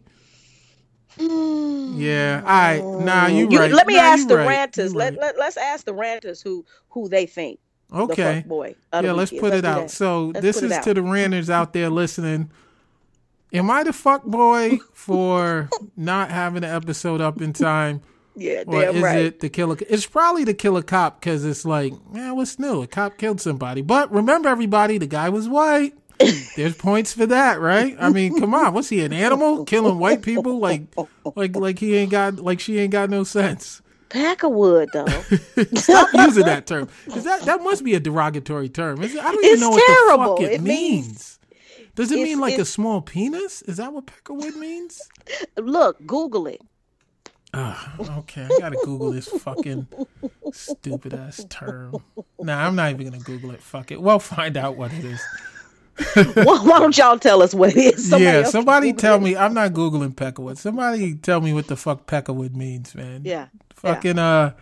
Yeah. All right. Nah, you right. Let me ask the right. ranters. Let's ask the ranters who they think. Okay. The fuckboy. Yeah, let's put it out. So this is to the ranters out there listening. Am I the fuckboy for not having an episode up in time? Yeah, or damn is right. it the killer? It's probably the killer cop because it's like, what's new? A cop killed somebody. But remember, everybody, the guy was white. There's points for that, right? I mean, come on. What's he, an animal killing white people? Like he ain't got, like she ain't got no sense. Peckerwood, though. Stop using that term. That must be a derogatory term. I don't even know terrible. What the fuck it means. Does it mean like a small penis? Is that what Peckerwood means? Look, Google it. Okay, I gotta Google this fucking stupid ass term. Nah, I'm not even gonna Google it. Fuck it. We'll find out what it is. Why don't y'all tell us what it is? Somebody tell me. I'm not Googling Peckerwood. Somebody tell me what the fuck Peckerwood means, man. Yeah. Fucking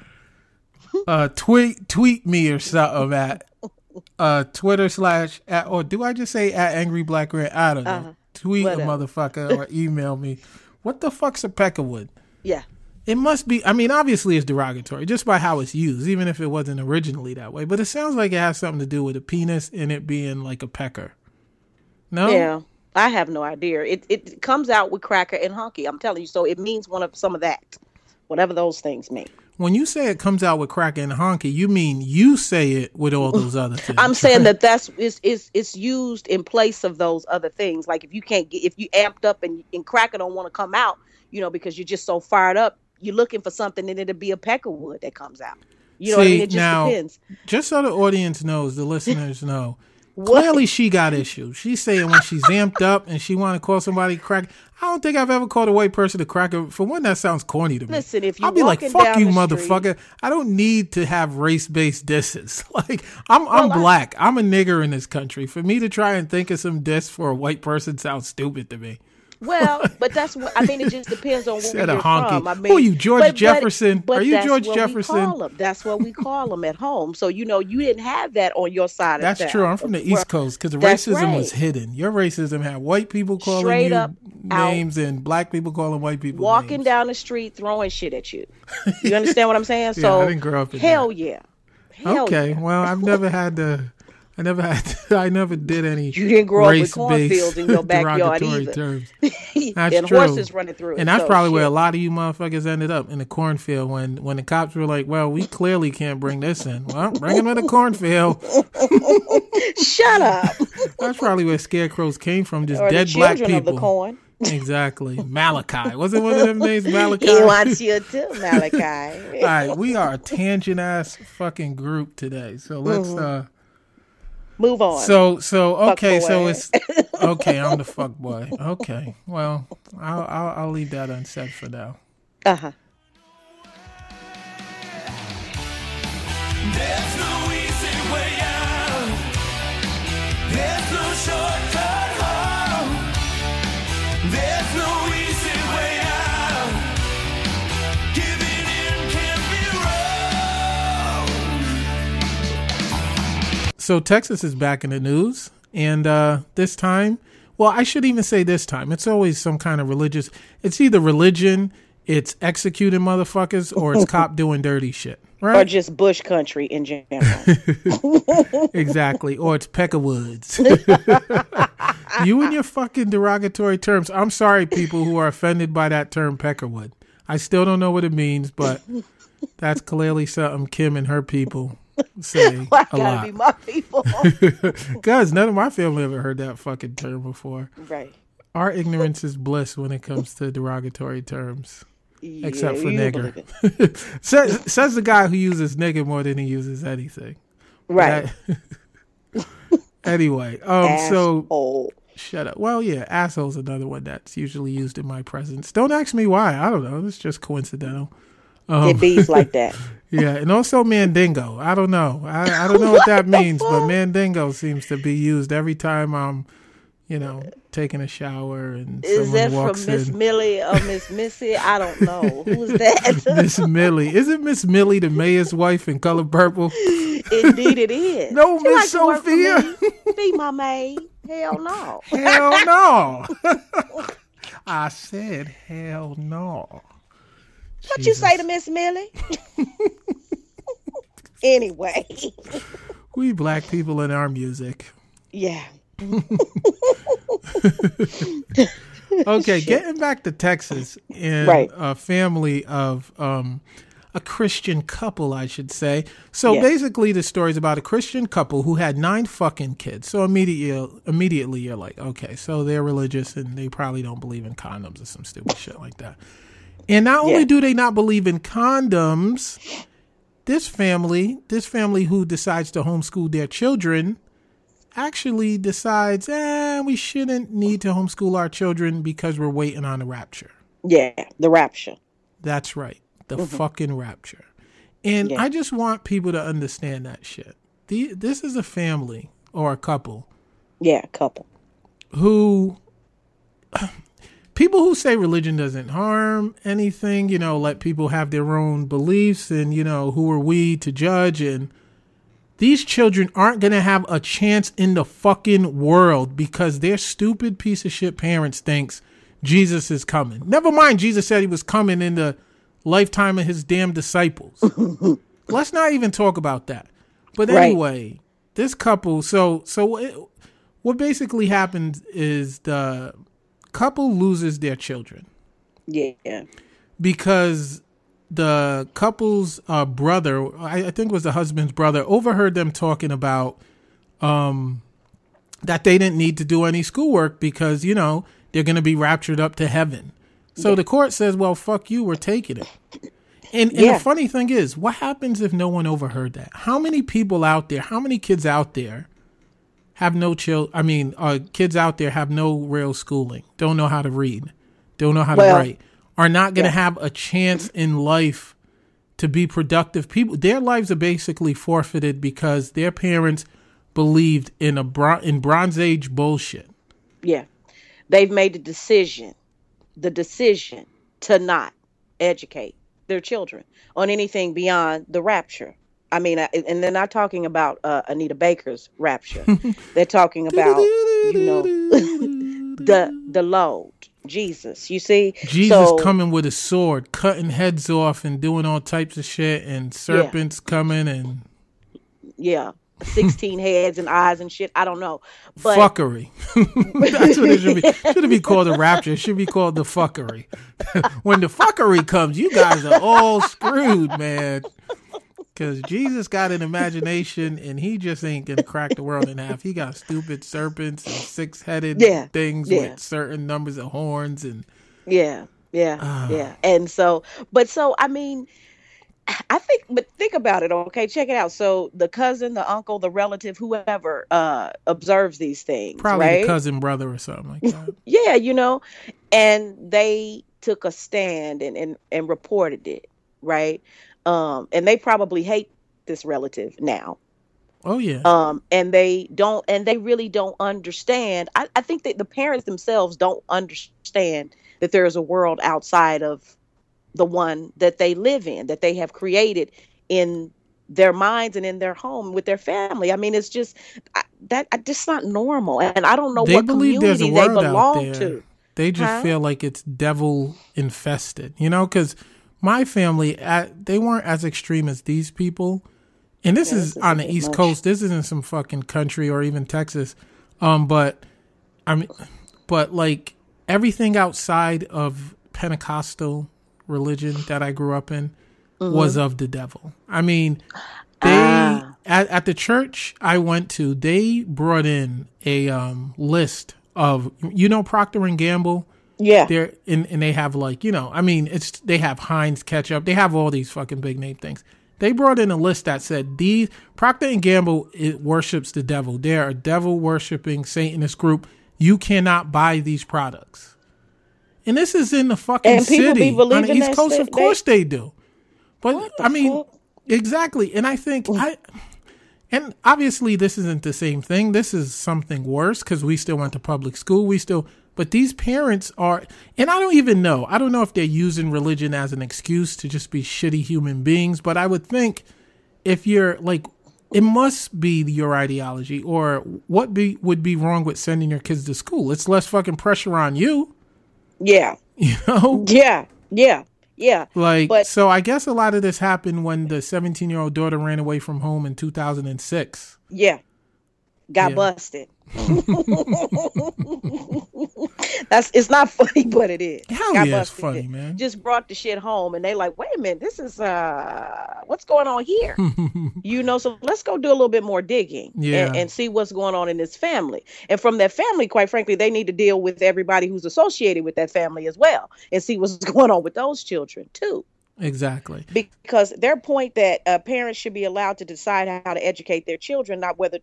tweet me or something at Twitter / or do I just say at Angry Black Rant? I don't know. Tweet a motherfucker or email me. What the fuck's a Peckerwood? Yeah. It must be, I mean, obviously it's derogatory just by how it's used, even if it wasn't originally that way. But it sounds like it has something to do with a penis and it being like a pecker. No? Yeah. I have no idea. It comes out with cracker and honky. I'm telling you. So it means some of that. Whatever those things mean. When you say it comes out with cracker and honky, you mean you say it with all those other things. I'm saying it's used in place of those other things. Like if you amped up and cracker don't want to come out, because you're just so fired up, you're looking for something and it'll be a Peckerwood that comes out. You know what I mean? It just depends. Just so the audience knows, the listeners know, clearly she got issues. She's saying when she's amped up and she want to call somebody crack. I don't think I've ever called a white person a cracker. For one, that sounds corny to me. Listen, if you I'll be like, fuck you, motherfucker. I don't need to have race-based disses. Like, I'm black. I'm a nigger in this country. For me to try and think of some diss for a white person sounds stupid to me. Well, but that's what I mean. It just depends on where you're from. I mean, who are you, George Jefferson? Are you George Jefferson? That's what we call them at home. So you didn't have that on your side of town. That's true. I'm from the East Coast because the racism was hidden. Your racism had white people calling you names and black people calling white people walking names. Down the street throwing shit at you. You understand what I'm saying? Yeah, so I didn't grow up in hell that. Yeah. Okay. Well, I never did any. You didn't grow up with cornfields in your backyard either. Terms. That's and true. horses running through it. And that's so, probably shit. where a lot of you motherfuckers ended up, in the cornfield, when the cops were like, well, we clearly can't bring this in. Well, bring him in the cornfield. Shut up. That's probably where scarecrows came from, just Or dead the black children people. of the corn. Exactly. Malachi. Wasn't one of them names Malachi? He wants you too, Malachi. All right, we are a tangent-ass fucking group today. So let's move on. So okay, Fuck so boy. it's okay. I'm the fuck boy. Okay, well, I'll leave that unsaid for now. Uh-huh. There's no easy way out. There's no shortcut home. There's no easy way out. Giving in can be wrong. So Texas is back in the news, and this time, well, I should even say this time. It's always some kind of religious. It's either religion, it's executing motherfuckers, or it's cop doing dirty shit. Right? Or just bush country in general. Exactly. Or it's Peckerwoods. You and your fucking derogatory terms. I'm sorry, people who are offended by that term, Peckerwood. I still don't know what it means, but that's clearly something Kim and her people say Why a gotta lot. be my people? Because none of my family ever heard that fucking term before. Right. Our ignorance is bliss when it comes to derogatory terms. Except for you nigger. believe says the guy who uses nigger more than he uses anything. Right. Anyway, Asshole. so shut up. Well, yeah, asshole's another one that's usually used in my presence. Don't ask me why. I don't know. It's just coincidental. It bees like that. Yeah, and also mandingo. I don't know. I don't know what that means, but mandingo seems to be used every time I'm, taking a shower and Is someone that walks from Miss in. Millie or Miss Missy? I don't know. Who's that? Miss Millie. Isn't Miss Millie the mayor's wife in Color Purple? Indeed it is. No, She Miss like to work for Sophia. me. Be my maid. Hell no. Hell no. I said hell no. What you say to Miss Millie? Anyway. We black people in our music. Yeah. Okay, getting back to Texas and a family of a Christian couple, I should say. So basically the story is about a Christian couple who had 9 fucking kids. So immediately you're like, okay, so they're religious and they probably don't believe in condoms or some stupid shit like that. And not only do they not believe in condoms, this family who decides to homeschool their children actually decides, we shouldn't need to homeschool our children because we're waiting on the rapture. Yeah, the rapture. That's right. The fucking rapture. And I just want people to understand that shit. This is a family or a couple. Yeah, a couple. Who... People who say religion doesn't harm anything, let people have their own beliefs and, who are we to judge? And these children aren't going to have a chance in the fucking world because their stupid piece of shit parents thinks Jesus is coming. Never mind, Jesus said he was coming in the lifetime of his damn disciples. Let's not even talk about that. But anyway, this couple, so what basically happens is the couple loses their children. Yeah. Because the couple's brother, I think it was the husband's brother, overheard them talking about that they didn't need to do any schoolwork because, they're going to be raptured up to heaven. So the court says, well, fuck you, we're taking it. And the funny thing is, what happens if no one overheard that? How many people out there, how many kids out there have no kids out there have no real schooling, don't know how to read, don't know how to write, are not going to have a chance in life to be productive people. Their lives are basically forfeited because their parents believed in in Bronze Age bullshit. Yeah. They've made the decision to not educate their children on anything beyond the rapture. I mean, and they're not talking about Anita Baker's rapture. They're talking about, the Lord, Jesus. You see, Jesus coming with a sword, cutting heads off, and doing all types of shit, and serpents coming and 16 heads and eyes and shit. I don't know. But fuckery. That's what it should be. Shouldn't be called the rapture. It should be called the fuckery. When the fuckery comes, you guys are all screwed, man. Because Jesus got an imagination and he just ain't going to crack the world in half. He got stupid serpents and six-headed things with certain numbers of horns. And yeah. And so, I mean, but think about it, okay? Check it out. So the cousin, the uncle, the relative, whoever observes these things, probably right? the cousin, brother or something like that. Yeah, and they took a stand and reported it, right? And they probably hate this relative now. Oh yeah. And they really don't understand. I think that the parents themselves don't understand that there is a world outside of the one that they live in, that they have created in their minds and in their home with their family. I mean, it's just just not normal. And I don't know what community they belong to. They just feel like it's devil infested, because my family, they weren't as extreme as these people. And this is on the East Coast. This isn't some fucking country or even Texas. But like everything outside of Pentecostal religion that I grew up in was of the devil. I mean, they at the church I went to, they brought in a list of Procter and Gamble. Yeah, they're and they have like they have Heinz ketchup. They have all these fucking big name things. They brought in a list that said these Procter and Gamble worships the devil. They're a devil worshiping Satanist group. You cannot buy these products. And this is in the fucking city on the East Coast. Of course they do. But I mean, exactly. And I think and obviously this isn't the same thing. This is something worse because we still went to public school. But these parents are, and I don't even know. I don't know if they're using religion as an excuse to just be shitty human beings. But I would think if you're like, it must be your ideology, or what would be wrong with sending your kids to school? It's less fucking pressure on you. Yeah. Yeah. So I guess a lot of this happened when the 17-year-old daughter ran away from home in 2006. Yeah. Got busted. It's not funny, but it is. Hell yeah, it's funny, man. Just brought the shit home, and they like, wait a minute, this is what's going on here? So let's go do a little bit more digging and see what's going on in this family. And from that family, quite frankly, they need to deal with everybody who's associated with that family as well, and see what's going on with those children too. Exactly. Because their point that parents should be allowed to decide how to educate their children, not whether,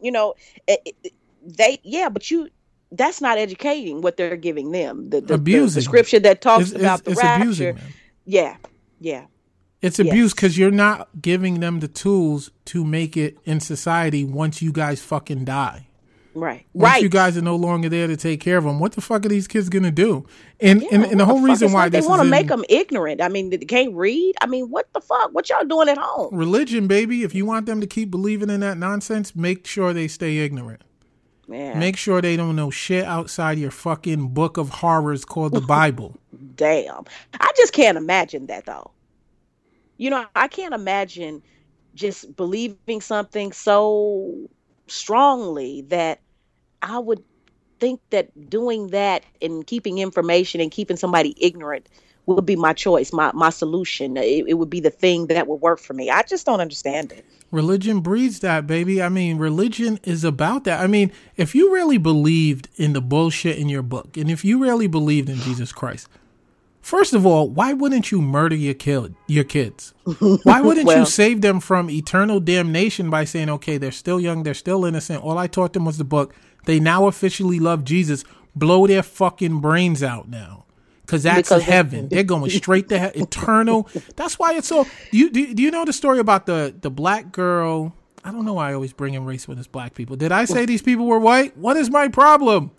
that's not educating what they're giving them. The scripture that talks about the rapture. Abusing, yeah. It's abuse because you're not giving them the tools to make it in society once you guys fucking die. Right. Once you guys are no longer there to take care of them, what the fuck are these kids gonna do? And the whole reason why they want to make them ignorant. I mean, they can't read. I mean, what the fuck? What y'all doing at home? Religion, baby. If you want them to keep believing in that nonsense, make sure they stay ignorant. Yeah. Make sure they don't know shit outside your fucking book of horrors called the Bible. Damn. I just can't imagine that though. I can't imagine just believing something so strongly that I would think that doing that and keeping information and keeping somebody ignorant would be my choice, my solution. It would be the thing that would work for me. I just don't understand it. Religion breeds that, baby. I mean, religion is about that. I mean, if you really believed in the bullshit in your book, and if you really believed in Jesus Christ, first of all, why wouldn't you murder your kids? Why wouldn't you save them from eternal damnation by saying, okay, they're still young, they're still innocent. All I taught them was the book. They now officially love Jesus. Blow their fucking brains out now. Because heaven. They're going straight to eternal. That's why it's so. Do you know the story about the black girl? I don't know why I always bring in race when it's black people. Did I say these people were white? What is my problem?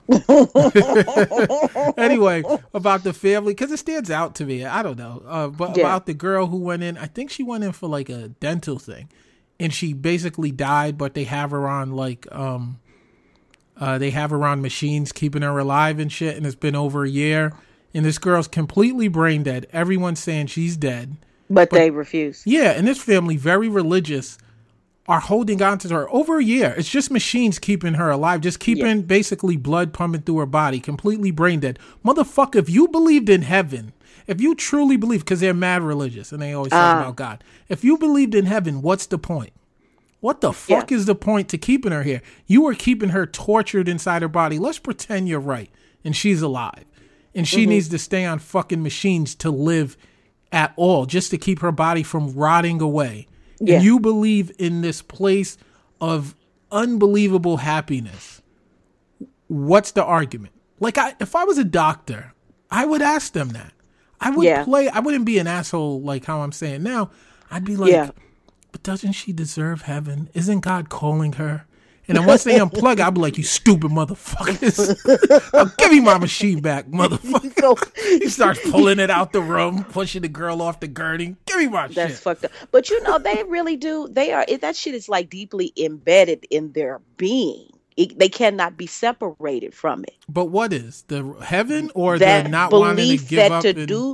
Anyway, about the family, because it stands out to me. I don't know. About the girl who went in. I think she went in for like a dental thing. And she basically died, but they have her on like they have her on machines keeping her alive and shit. And it's been over a year. And this girl's completely brain dead. Everyone's saying she's dead. But they refuse. Yeah, and this family, very religious, are holding on to her over a year. It's just machines keeping her alive, just keeping basically blood pumping through her body, completely brain dead. Motherfucker, if you believed in heaven, if you truly believe, because they're mad religious and they always talk about God. If you believed in heaven, what's the point? What the fuck is the point to keeping her here? You are keeping her tortured inside her body. Let's pretend you're right and she's alive. And she needs to stay on fucking machines to live at all, just to keep her body from rotting away. Yeah. And you believe in this place of unbelievable happiness. What's the argument? Like, if I was a doctor, I would ask them that. I would I wouldn't be an asshole like how I'm saying now. I'd be like, but doesn't she deserve heaven? Isn't God calling her? And then once they unplug, I'll be like, you stupid motherfuckers. Give me my machine back, motherfucker. He starts pulling it out the room, pushing the girl off the gurney. Give me my shit. That's fucked up. But you know, they really do. That shit is like deeply embedded in their being. They cannot be separated from it. But what is the heaven or the not wanting to give up?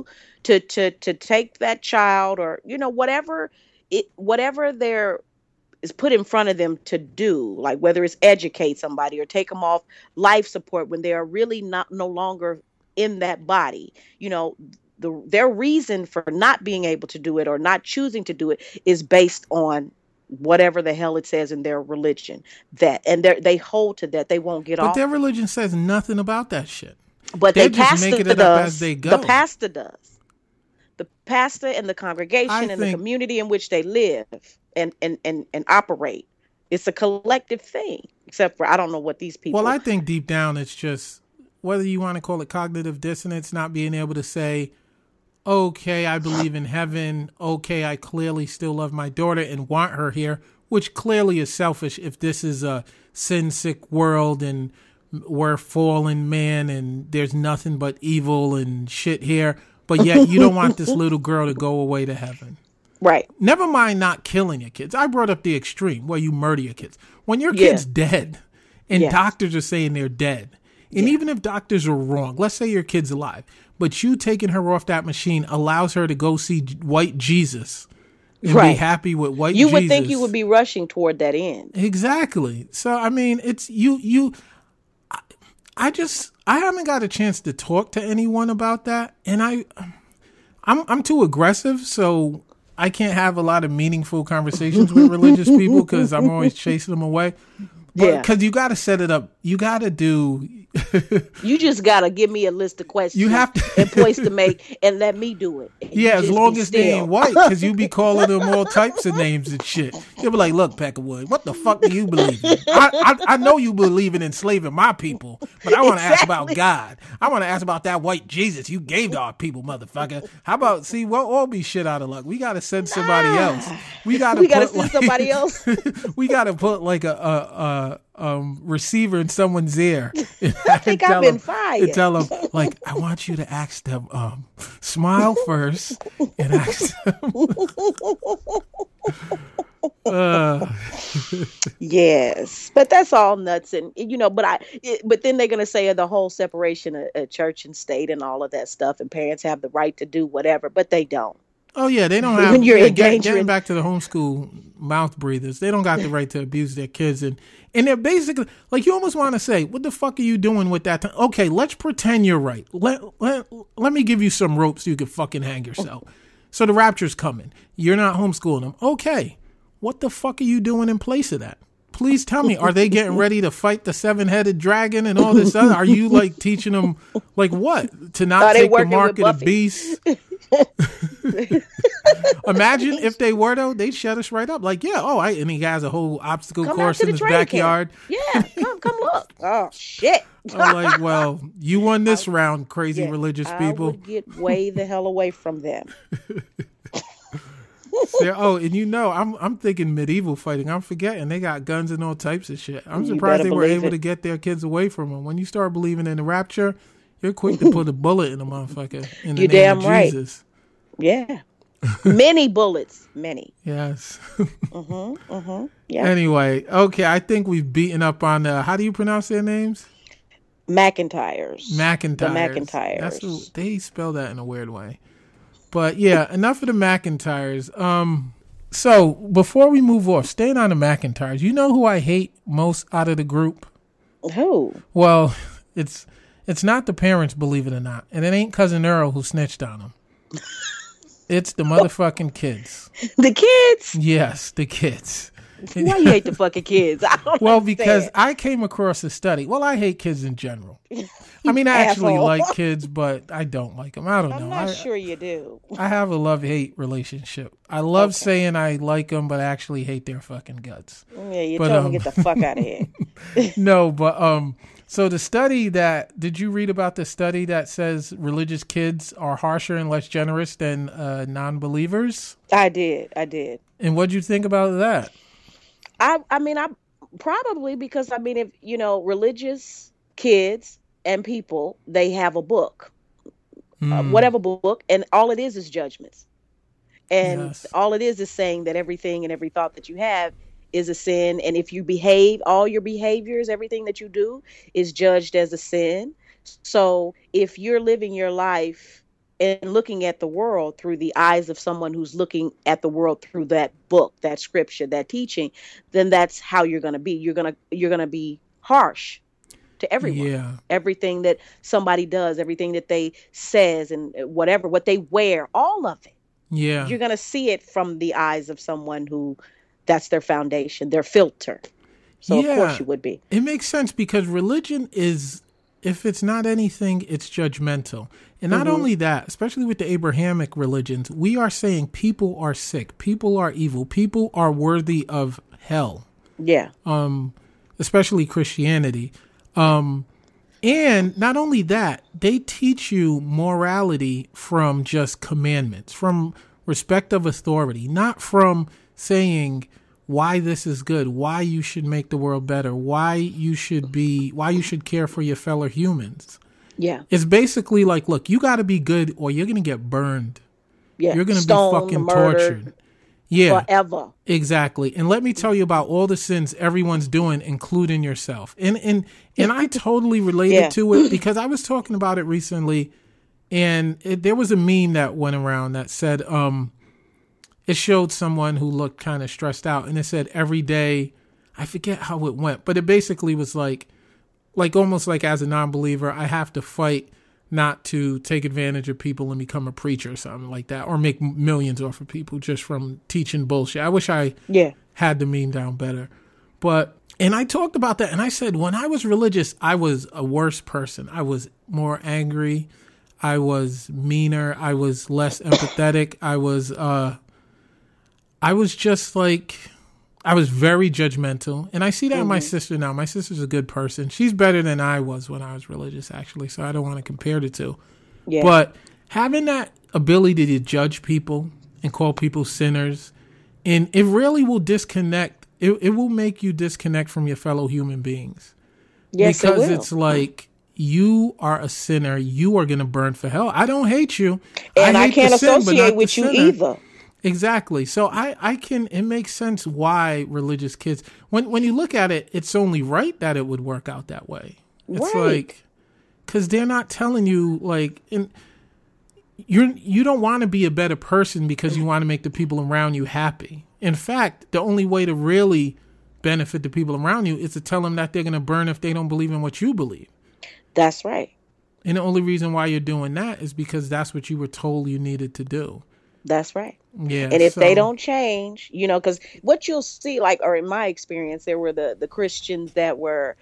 To take that child, or you know, whatever there is put in front of them to do, like whether it's educate somebody or take them off life support when they are really no longer in that body. You know, their reason for not being able to do it or not choosing to do it is based on whatever the hell it says in their religion. They hold to that. They won't get off. But their religion says nothing about that shit. But they're just making it up as they go. The pastor does. The pastor and the congregation and the community in which they live and operate. It's a collective thing. Except for I don't know what these people. Well, I think deep down it's just whether you want to call it cognitive dissonance, not being able to say, okay, I believe in heaven. Okay, I clearly still love my daughter and want her here, which clearly is selfish if this is a sin-sick world and we're fallen man and there's nothing but evil and shit here. But yet you don't want this little girl to go away to heaven. Right. Never mind not killing your kids. I brought up the extreme where you murder your kids. When your kid's dead and doctors are saying they're dead, and even if doctors are wrong, let's say your kid's alive, but you taking her off that machine allows her to go see white Jesus and be happy with white Jesus. You would think you would be rushing toward that end. Exactly. So, I mean, it's I haven't got a chance to talk to anyone about that. And I'm too aggressive, so I can't have a lot of meaningful conversations with religious people because I'm always chasing them away. Because you got to set it up. You got to do. You just got to give me a list of questions you have to and points to make and let me do it. Yeah, as long as they ain't white, because you be calling them all types of names and shit. You'll be like, look, Peckerwood, what the fuck do you believe in? I know you believe in enslaving my people, but I want to ask about God. I want to ask about that white Jesus you gave to our people, motherfucker. How about, we'll all be shit out of luck. We got to send somebody else. We got to send somebody else. We got to put like a receiver in someone's ear. I think I've been fired. And tell them, like, I want you to ask them, smile first and ask them. Yes, but that's all nuts, and you know. But then they're gonna say the whole separation of church and state and all of that stuff, and parents have the right to do whatever, but they don't. Oh yeah, they don't have. When you're getting back to the homeschool mouth breathers, they don't got the right to abuse their kids, and they're basically like, you almost want to say, what the fuck are you doing with that? Okay, let's pretend you're right. Let me give you some ropes so you can fucking hang yourself. So the rapture's coming. You're not homeschooling them. Okay, what the fuck are you doing in place of that? Please tell me, are they getting ready to fight the 7-headed dragon and all this other? Are you like teaching them like what? To not take the mark of the beast? Imagine if they were though, they'd shut us right up. Like, and he has a whole obstacle course in his backyard. Yeah, come look. Oh shit. I'm like, well, you won this round, crazy religious people. I would get way the hell away from them. And I'm thinking medieval fighting. I'm forgetting they got guns and all types of shit. I'm surprised they were able to get their kids away from them. When you start believing in the rapture, you're quick to put a bullet in a motherfucker in the name of Jesus. Yeah. Many bullets. Many. Yes. Yeah. Anyway, okay, I think we've beaten up on how do you pronounce their names? McIntyres. The McIntyres. They spell that in a weird way. But yeah, enough of the McIntyres. So before we move off, staying on the McIntyres, you know who I hate most out of the group? Who? Well, it's not the parents, believe it or not, and it ain't Cousin Earl who snitched on them. It's the motherfucking kids. The kids? Yes, the kids. Why you hate the fucking kids? I don't Well, understand. because I came across a study. Well, I hate kids in general. I mean, I actually Asshole. like kids, but I don't like them. I don't know. I'm not sure you do. I have a love-hate relationship. I love saying I like them, but I actually hate their fucking guts. Yeah, you But, told me to get the fuck out of here. No, but so the study did you read about the study that says religious kids are harsher and less generous than non-believers? I did. And what'd you think about that? I mean, I probably because if religious kids and people, they have a book, whatever book, and all it is judgments, and all it is saying that everything and every thought that you have is a sin, and if you behave, all your behaviors, everything that you do is judged as a sin. So if you're living your life and looking at the world through the eyes of someone who's looking at the world through that book, that scripture, that teaching, then that's how you're going to be. You're going to be harsh to everyone. Yeah. Everything that somebody does, everything that they says, and what they wear, all of it. Yeah. You're going to see it from the eyes of someone who that's their foundation, their filter. So of course you would be. It makes sense because religion is, if it's not anything, it's judgmental. And not only that, especially with the Abrahamic religions, we are saying people are sick, people are evil, people are worthy of hell. Yeah. Especially Christianity. And not only that, they teach you morality from just commandments, from respect of authority, not from saying why this is good, why you should make the world better, why you should care for your fellow humans. Yeah. It's basically like, look, you got to be good or you're going to get burned. Yeah. You're going to be Stoned, fucking murdered, tortured. Yeah. Forever. Exactly. And let me tell you about all the sins everyone's doing, including yourself. And I totally related to it because I was talking about it recently, and there was a meme that went around that said, it showed someone who looked kind of stressed out, and it said every day, I forget how it went, but it basically was like almost like as a non-believer, I have to fight not to take advantage of people and become a preacher or something like that, or make millions off of people just from teaching bullshit. I wish I had the meme down better. And I talked about that, and I said, when I was religious, I was a worse person. I was more angry. I was meaner. I was less empathetic. I was just like, I was very judgmental. And I see that in my sister now. My sister's a good person. She's better than I was when I was religious, actually. So I don't want to compare the two. Yeah. But having that ability to judge people and call people sinners, and it really will disconnect. It will make you disconnect from your fellow human beings. Yes, because it will. It's like, you are a sinner. You are going to burn for hell. I don't hate you. And I hate can't the sin, but associate not the with you sinner. either. Exactly. So it makes sense why religious kids, when you look at it, it's only right that it would work out that way. It's like, because they're not telling you, like, you don't want to be a better person because you want to make the people around you happy. In fact, the only way to really benefit the people around you is to tell them that they're going to burn if they don't believe in what you believe. That's right. And the only reason why you're doing that is because that's what you were told you needed to do. That's right. Yeah. And if they don't change, because what you'll see, like, or in my experience, there were the Christians that would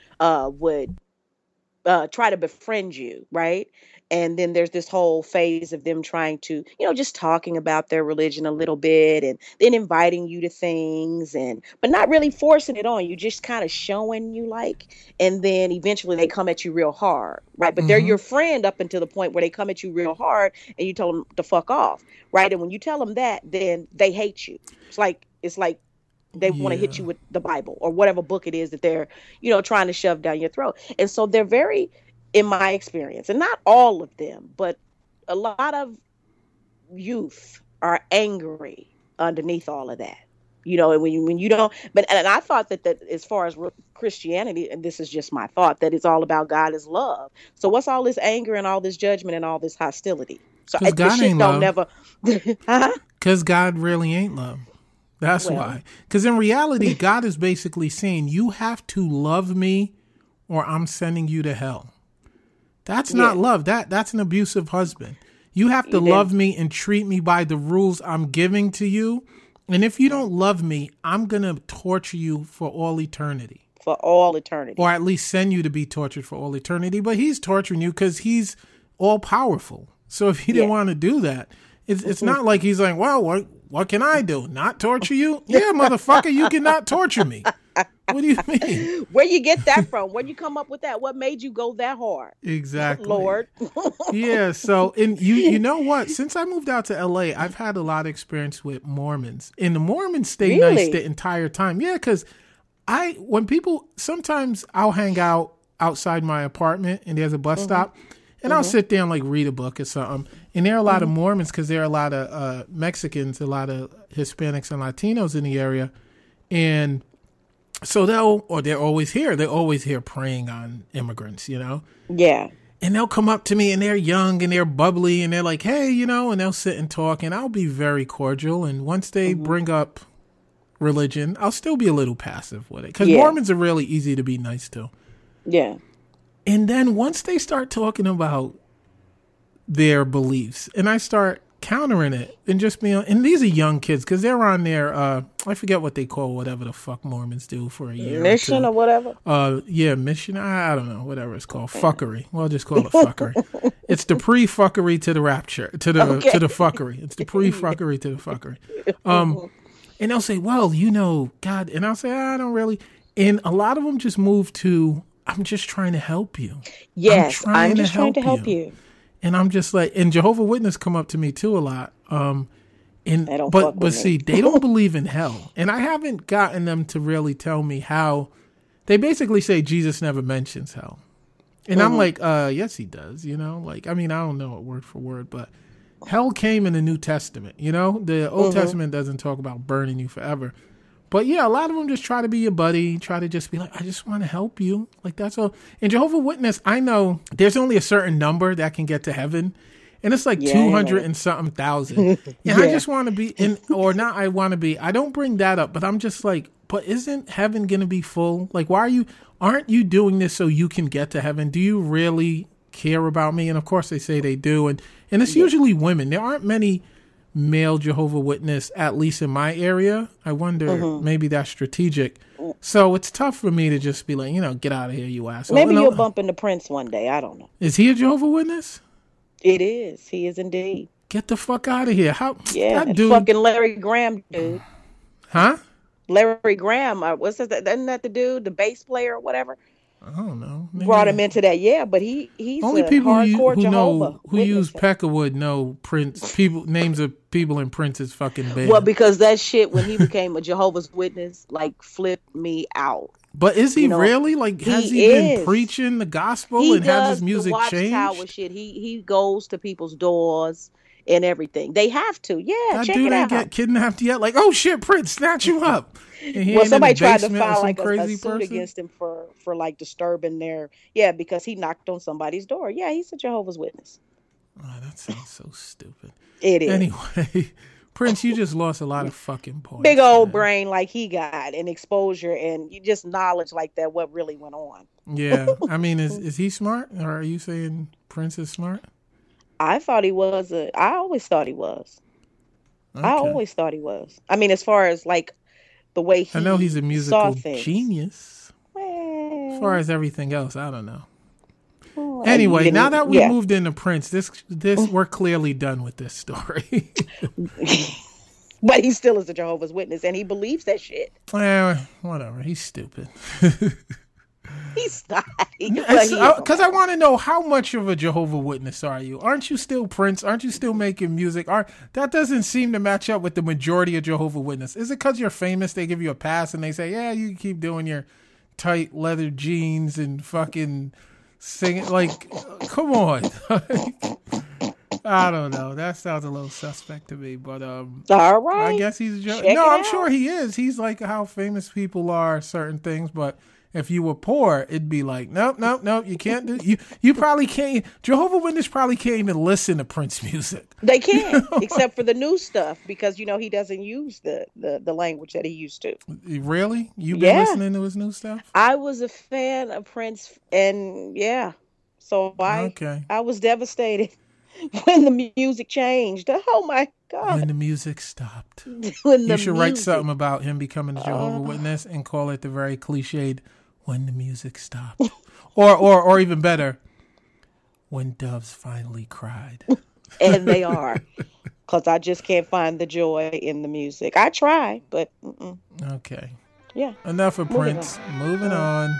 try to befriend you, right? And then there's this whole phase of them trying to, just talking about their religion a little bit, and then inviting you to things, but not really forcing it on you, just kind of showing you like, and then eventually they come at you real hard, right? But they're your friend up until the point where they come at you real hard and you tell them to fuck off, right? And when you tell them that, then they hate you. It's like they want to hit you with the Bible or whatever book it is that they're, trying to shove down your throat. And so they're very, in my experience, and not all of them, but a lot of youth are angry underneath all of that. And when you don't, and I thought that as far as Christianity, and this is just my thought, that it's all about God is love. So what's all this anger and all this judgment and all this hostility? So God ain't love. never. Because God really ain't love. That's Well. why. Because in reality, God is basically saying, you have to love me or I'm sending you to hell. That's not love. That's an abusive husband. You have to love me and treat me by the rules I'm giving to you. And if you don't love me, I'm going to torture you for all eternity. For all eternity. Or at least send you to be tortured for all eternity. But he's torturing you because he's all powerful. So if he didn't want to do that, it's not like he's like, well, what can I do? Not torture you? Yeah, motherfucker, you cannot torture me. What do you mean? Where you get that from? Where'd you come up with that? What made you go that hard? Exactly. Lord. Yeah, so and you know what? Since I moved out to LA, I've had a lot of experience with Mormons. And the Mormons stay nice the entire time. Yeah, because sometimes I'll hang out outside my apartment and there's a bus stop and I'll sit there and like read a book or something. And there are a lot of Mormons because there are a lot of Mexicans, a lot of Hispanics and Latinos in the area. And so they're always here. They're always here preying on immigrants, you know? Yeah. And they'll come up to me and they're young and they're bubbly and they're like, hey, you know, and they'll sit and talk and I'll be very cordial. And once they bring up religion, I'll still be a little passive with it. Because Mormons are really easy to be nice to. Yeah. And then once they start talking about their beliefs and I start countering it and just being, and these are young kids because they're on their, I forget what they call whatever the fuck Mormons do for a year. Mission or whatever? Yeah, mission. I don't know, whatever it's called. Fuckery. Well, I'll just call it fuckery. It's the pre-fuckery to the rapture, to the fuckery. It's the pre-fuckery to the fuckery. And they'll say, well, you know, God. And I'll say, I don't really. And a lot of them just move to, I'm just trying to help you. Yes, I'm just trying to help you. And I'm just like, and Jehovah's Witnesses come up to me too a lot. But see, they don't believe in hell. And I haven't gotten them to really tell me how. They basically say Jesus never mentions hell. And I'm like, yes, he does. You know, like, I mean, I don't know it word for word, but hell came in the New Testament. You know, the Old Testament doesn't talk about burning you forever. But yeah, a lot of them just try to be your buddy, try to just be like, I just want to help you. Like, that's all. And Jehovah's Witness, I know there's only a certain number that can get to heaven. And it's like 200 and something thousand. And I just want to be I don't bring that up, but I'm just like, but isn't heaven going to be full? Like, aren't you doing this so you can get to heaven? Do you really care about me? And of course they say they do. And it's usually women. There aren't many male Jehovah's Witness, at least in my area. I wonder, maybe that's strategic. So it's tough for me to just be like, you know, get out of here, you asshole. Maybe you'll bump into Prince one day. I don't know. Is he a Jehovah's Witness? It is. He is indeed. Get the fuck out of here. How? Yeah, that dude, fucking Larry Graham dude. Huh? Larry Graham. What's that? Isn't that the dude, the bass player or whatever? I don't know. Maybe. Brought him into that. Yeah, but he's only a people hardcore who use Peckerwood know Prince. Names of people in Prince's fucking band. Well, because that shit when he became a Jehovah's Witness like flipped me out. But is he really? Like, has he been preaching the gospel and has his music changed? Watchtower shit. He goes to people's doors and everything. They have to. Yeah, that check dude it out. Ain't get kidnapped yet. Like, oh shit, Prince, snatch you up. Well, somebody tried to file like a suit against him for like disturbing their because he knocked on somebody's door. Yeah, he's a Jehovah's Witness. Oh, that sounds so stupid. It is. Anyway, Prince, you just lost a lot of fucking points. Big old brain like he got and exposure and you just knowledge like that. What really went on? Yeah, I mean, is he smart, or are you saying Prince is smart? I thought he was. I always thought he was. Okay. I always thought he was. I mean, as far as like the way he, I know he's a musical genius. As far as everything else, I don't know. Well, anyway, now that we moved into Prince, this we're clearly done with this story. But he still is a Jehovah's Witness, and he believes that shit. Whatever. He's stupid. He's not. Because I want to know, how much of a Jehovah's Witness are you? Aren't you still Prince? Aren't you still making music? That doesn't seem to match up with the majority of Jehovah's Witness. Is it because you're famous, they give you a pass and they say, yeah, you can keep doing your tight leather jeans and fucking singing? Like, come on. I don't know. That sounds a little suspect to me, but all right. I guess he's I'm sure he is. He's like how famous people are certain things, but If you were poor, it'd be like, nope, you can't do. You probably can't. Jehovah's Witness probably can't even listen to Prince music. They can't, except for the new stuff, because he doesn't use the language that he used to. Really? You've been listening to his new stuff? I was a fan of Prince, and so I was devastated when the music changed. Oh my God! When the music stopped. You should write something about him becoming a Jehovah's Witness and call it the very cliched "When the music stopped," or even better, "When doves finally cried." And they are, because I just can't find the joy in the music. I try, but okay. Yeah. Enough of Prince. Moving on.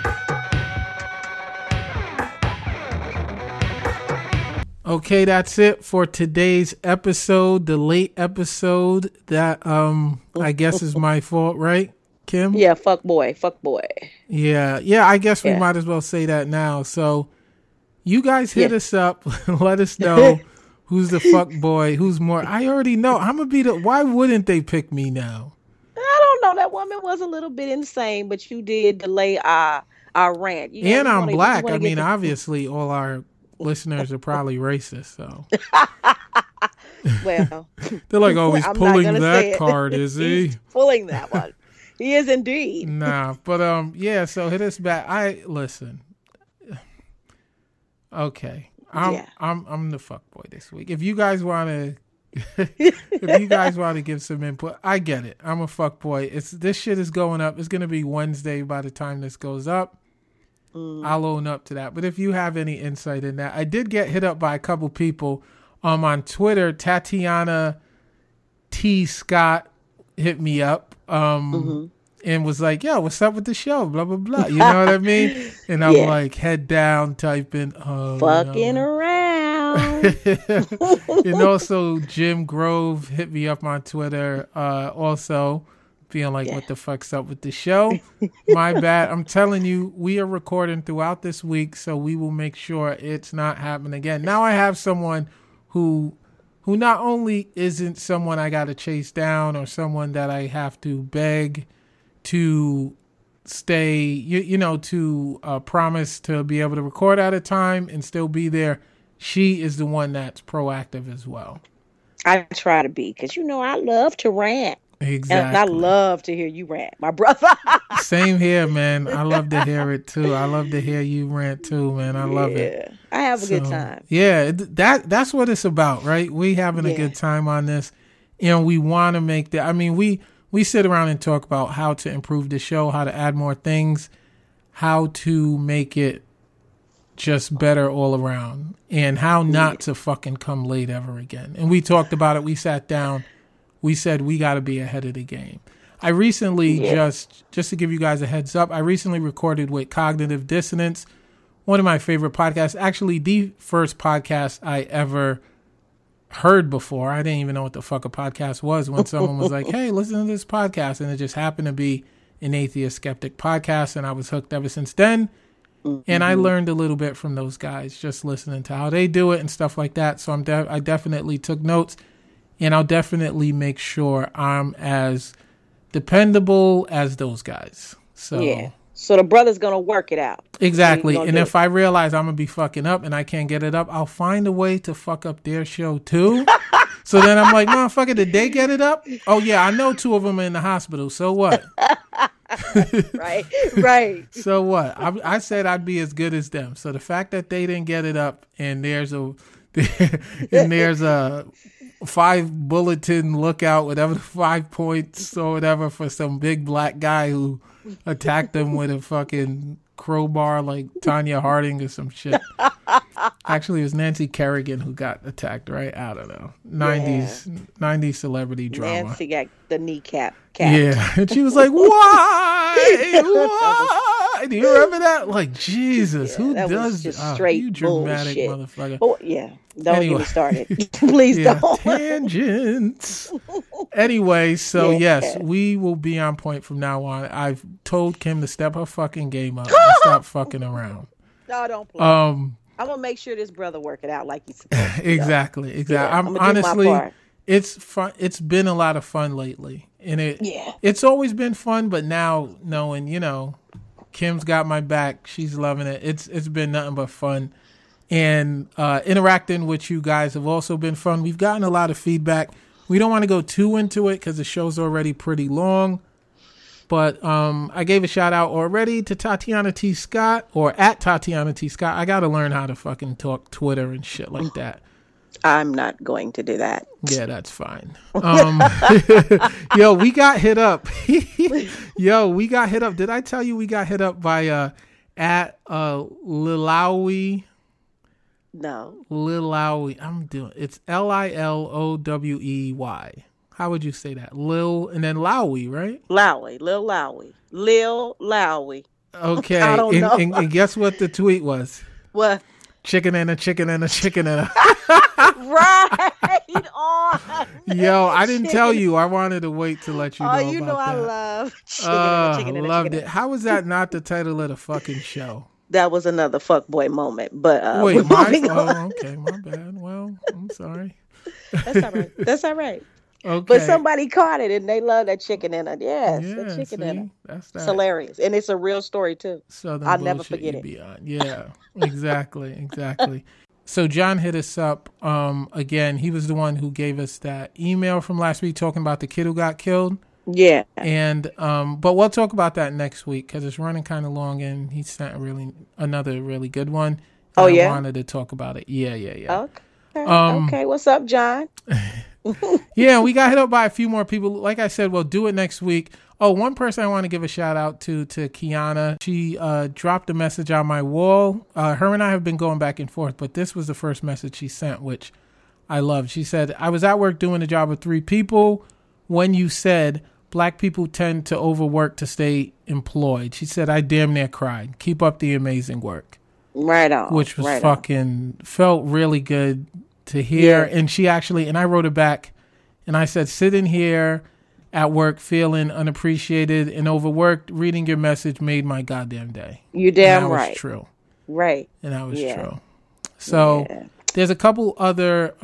Okay, that's it for today's episode, the late episode that I guess is my fault, right, Kim? Yeah, fuck boy. Yeah, I guess we might as well say that now. So you guys hit us up, let us know who's the fuck boy, who's more. I already know. I'm gonna be why wouldn't they pick me now? I don't know. That woman was a little bit insane, but you did delay our rant. And I'm black. I mean, obviously all our listeners are probably racist, so well, they're like, oh, he's pulling that card, is he? He's pulling that one. He is indeed. Nah, but so hit us back. Listen. Okay, I'm the fuck boy this week. If you guys want to, give some input, I get it. I'm a fuck boy. This shit is going up. It's gonna be Wednesday by the time this goes up. I'll own up to that. But if you have any insight in that, I did get hit up by a couple people on Twitter. Tatiana T. Scott hit me up and was like, yo, what's up with the show? Blah, blah, blah. You know what I mean? And I'm like, head down, typing. Fucking around. And also Jim Grove hit me up on Twitter also. Feeling like, what the fuck's up with the show? My bad. I'm telling you, we are recording throughout this week, so we will make sure it's not happening again. Now I have someone who not only isn't someone I got to chase down or someone that I have to beg to stay, to promise to be able to record at a time and still be there. She is the one that's proactive as well. I try to be, because I love to rant. Exactly. And I love to hear you rant, my brother. Same here, man. I love to hear it too. I love to hear you rant too, man. I love it. I have a good time. Yeah, that's what it's about, right? We having a good time on this, and we want to make that. I mean, we sit around and talk about how to improve the show, how to add more things, how to make it just better all around, and how not to fucking come late ever again. And we talked about it. We sat down. We said we got to be ahead of the game. I recently, just to give you guys a heads up, I recently recorded with Cognitive Dissonance, one of my favorite podcasts. Actually, the first podcast I ever heard before. I didn't even know what the fuck a podcast was when someone was like, hey, listen to this podcast. And it just happened to be an Atheist Skeptic podcast. And I was hooked ever since then. And I learned a little bit from those guys, just listening to how they do it and stuff like that. So I definitely took notes. And I'll definitely make sure I'm as dependable as those guys. So the brother's going to work it out. Exactly. And if I realize I'm going to be fucking up and I can't get it up, I'll find a way to fuck up their show too. So then I'm like, motherfucker, did they get it up? Oh, yeah, I know 2 of them are in the hospital. So what? Right. So what? I said I'd be as good as them. So the fact that they didn't get it up and there's a 5 bulletin lookout, whatever, 5 points or whatever for some big black guy who attacked them with a fucking crowbar like Tanya Harding or some shit. Actually, it was Nancy Kerrigan who got attacked, right? I don't know. 90s celebrity drama. Nancy got the kneecap. Yeah. And she was like, why? Why? Do you remember that? Like, Jesus, who that does was just that? straight You dramatic bullshit. motherfucker. Oh, yeah. Don't get me started. Please don't. Tangents. Anyway, so yes, we will be on point from now on. I've told Kim to step her fucking game up and stop fucking around. No, don't play. I'm gonna make sure this brother work it out like he's supposed to. Exactly. Yeah, I'm honestly, it's fun. It's been a lot of fun lately, and it's always been fun. But now knowing, Kim's got my back. She's loving it. It's been nothing but fun. And interacting with you guys have also been fun. We've gotten a lot of feedback. We don't want to go too into it because the show's already pretty long. But I gave a shout out already to Tatiana T. Scott, or at Tatiana T. Scott. I got to learn how to fucking talk Twitter and shit like that. I'm not going to do that. Yeah, that's fine. Yo, we got hit up. Did I tell you we got hit up by at Lilowy? No. Lilowy. It's Lilowey. How would you say that? Lil and then Lowy, right? Lil Lowy. Okay. I don't know. And guess what the tweet was? What? Chicken and a chicken and a chicken and a. Right on. Yo, I didn't tell you. I wanted to wait to let you know. Oh, you know about I that. love chicken and a loved chicken. it. How was that not the title of the fucking show? That was another fuckboy moment. But wait, on. Okay, my bad. Well, I'm sorry. That's all right. Okay. But somebody caught it and they love that chicken in it. Yes, Yeah, the chicken in it. That's It's hilarious. And it's a real story too. Southern I'll never bullshit forget you it. be on. Yeah, exactly. So John hit us up again. He was the one who gave us that email from last week talking about the kid who got killed. Yeah. And but we'll talk about that next week because it's running kind of long, and he sent another really good one. Oh, I yeah? wanted to talk about it. Yeah. Okay. Okay. What's up, John? Yeah, we got hit up by a few more people. Like I said, we'll do it next week. Oh, one person I want to give a shout out to Kiana. She dropped a message on my wall. Her and I have been going back and forth, but this was the first message she sent, which I loved. She said, I was at work doing the job of 3 people when you said black people tend to overwork to stay employed. She said, I damn near cried. Keep up the amazing work. Right on. Which was felt really good to hear. Yeah. And she actually, and I wrote it back and I said, sitting here at work feeling unappreciated and overworked, reading your message made my goddamn day. You damn and that right. was true. Right. And that was true. So there's a couple other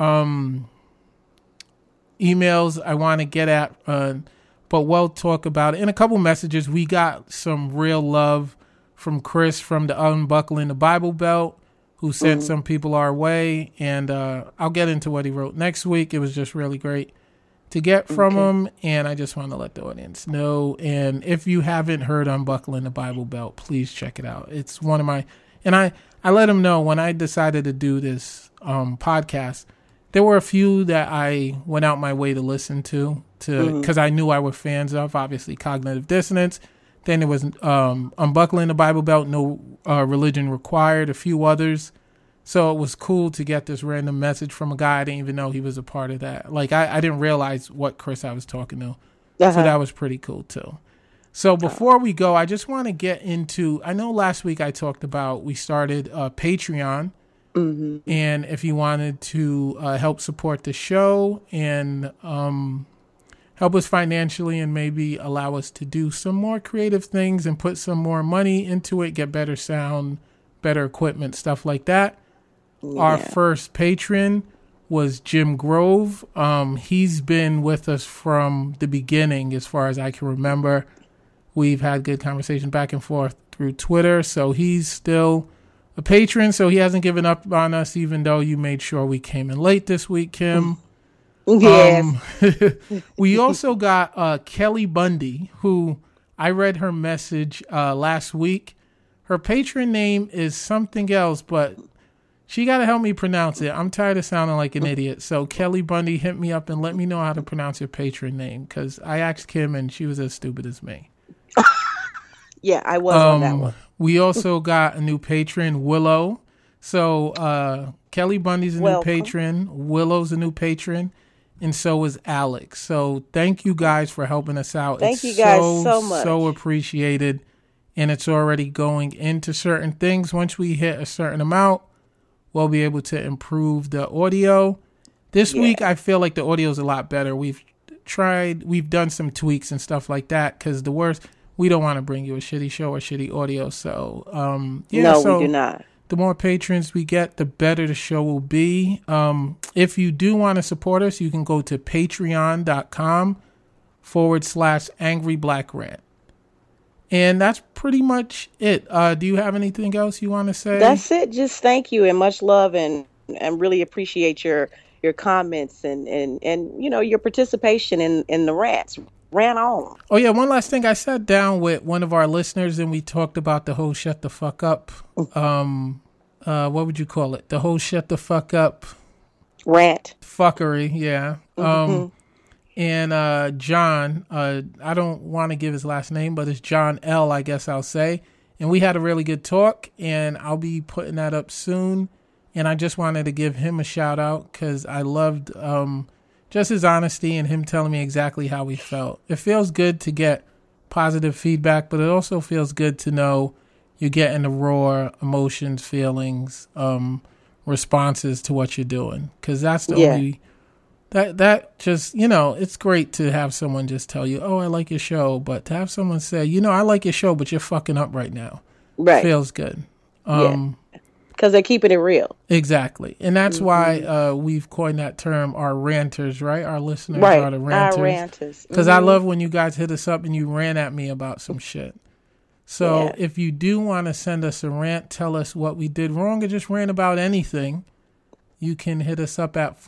emails I want to get at, but we'll talk about it. In a couple messages, we got some real love from Chris from the Unbuckling the Bible Belt, who sent some people our way. And I'll get into what he wrote next week. It was just really great to get from him. And I just want to let the audience know. And if you haven't heard Unbuckling the Bible Belt, please check it out. It's one of my, and I let him know when I decided to do this podcast, there were a few that I went out my way to listen to because I knew I were fans of, obviously Cognitive Dissonance. Then there was Unbuckling the Bible Belt, No Religion Required, a few others. So it was cool to get this random message from a guy I didn't even know he was a part of that. Like, I didn't realize what Chris I was talking to. So that was pretty cool, too. So before we go, I just want to get into, I know last week I talked about, we started Patreon. And if you wanted to help support the show and help us financially and maybe allow us to do some more creative things and put some more money into it, get better sound, better equipment, stuff like that. Yeah. Our first patron was Jim Grove. He's been with us from the beginning, as far as I can remember. We've had good conversation back and forth through Twitter, so he's still a patron, so he hasn't given up on us, even though you made sure we came in late this week, Kim. Yes. We also got Kelly Bundy, who I read her message last week. Her patron name is something else, but she got to help me pronounce it. I'm tired of sounding like an idiot. So Kelly Bundy, hit me up and let me know how to pronounce your patron name, because I asked Kim and she was as stupid as me. Yeah, I was on that one. We also got a new patron, Willow. So Kelly Bundy's a new patron. Willow's a new patron. And so is Alex. So thank you guys for helping us out. Thank you guys so much. So appreciated. And it's already going into certain things. Once we hit a certain amount, we'll be able to improve the audio. This week, I feel like the audio is a lot better. We've done some tweaks and stuff like that, because we don't want to bring you a shitty show or shitty audio. So, we do not. The more patrons we get, the better the show will be. If you do want to support us, you can go to patreon.com/angryblack rant. And that's pretty much it. Do you have anything else you want to say? That's it. Just thank you and much love, and really appreciate your comments and you know, your participation in the rants. Ran on. Oh yeah, one last thing. I sat down with one of our listeners and we talked about the whole shut the fuck up. What would you call it? The whole shut the fuck up rant. Fuckery, yeah. And John, I don't want to give his last name, but it's John L, I guess I'll say. And we had a really good talk, and I'll be putting that up soon. And I just wanted to give him a shout out because I loved just his honesty and him telling me exactly how he felt. It feels good to get positive feedback, but it also feels good to know you're getting the raw emotions, feelings, responses to what you're doing. Because that's the only... That just, you know, it's great to have someone just tell you, oh, I like your show. But to have someone say, you know, I like your show, but you're fucking up right now. Right. Feels good. Because they're keeping it real. Exactly. And that's why we've coined that term, our ranters, right? Our listeners are the ranters. Our ranters. Because I love when you guys hit us up and you ran at me about some shit. So if you do want to send us a rant, tell us what we did wrong or just rant about anything, you can hit us up at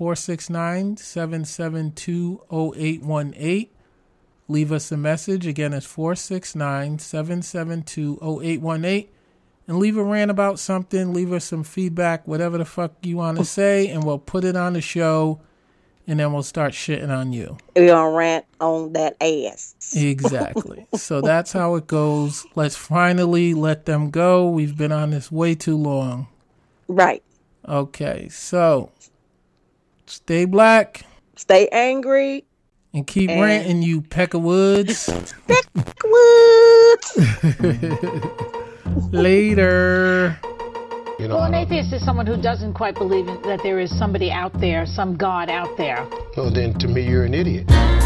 469-772-0818. Leave us a message. Again, it's 469-772-0818. And leave a rant about something. Leave us some feedback, whatever the fuck you want to say, and we'll put it on the show, and then we'll start shitting on you. We're going to rant on that ass. Exactly. So that's how it goes. Let's finally let them go. We've been on this way too long. Right. Okay, so stay black. Stay angry. And keep ranting, you Peckerwoods. Later. Well, an atheist is someone who doesn't quite believe that there is somebody out there, some God out there. Well, then to me, you're an idiot.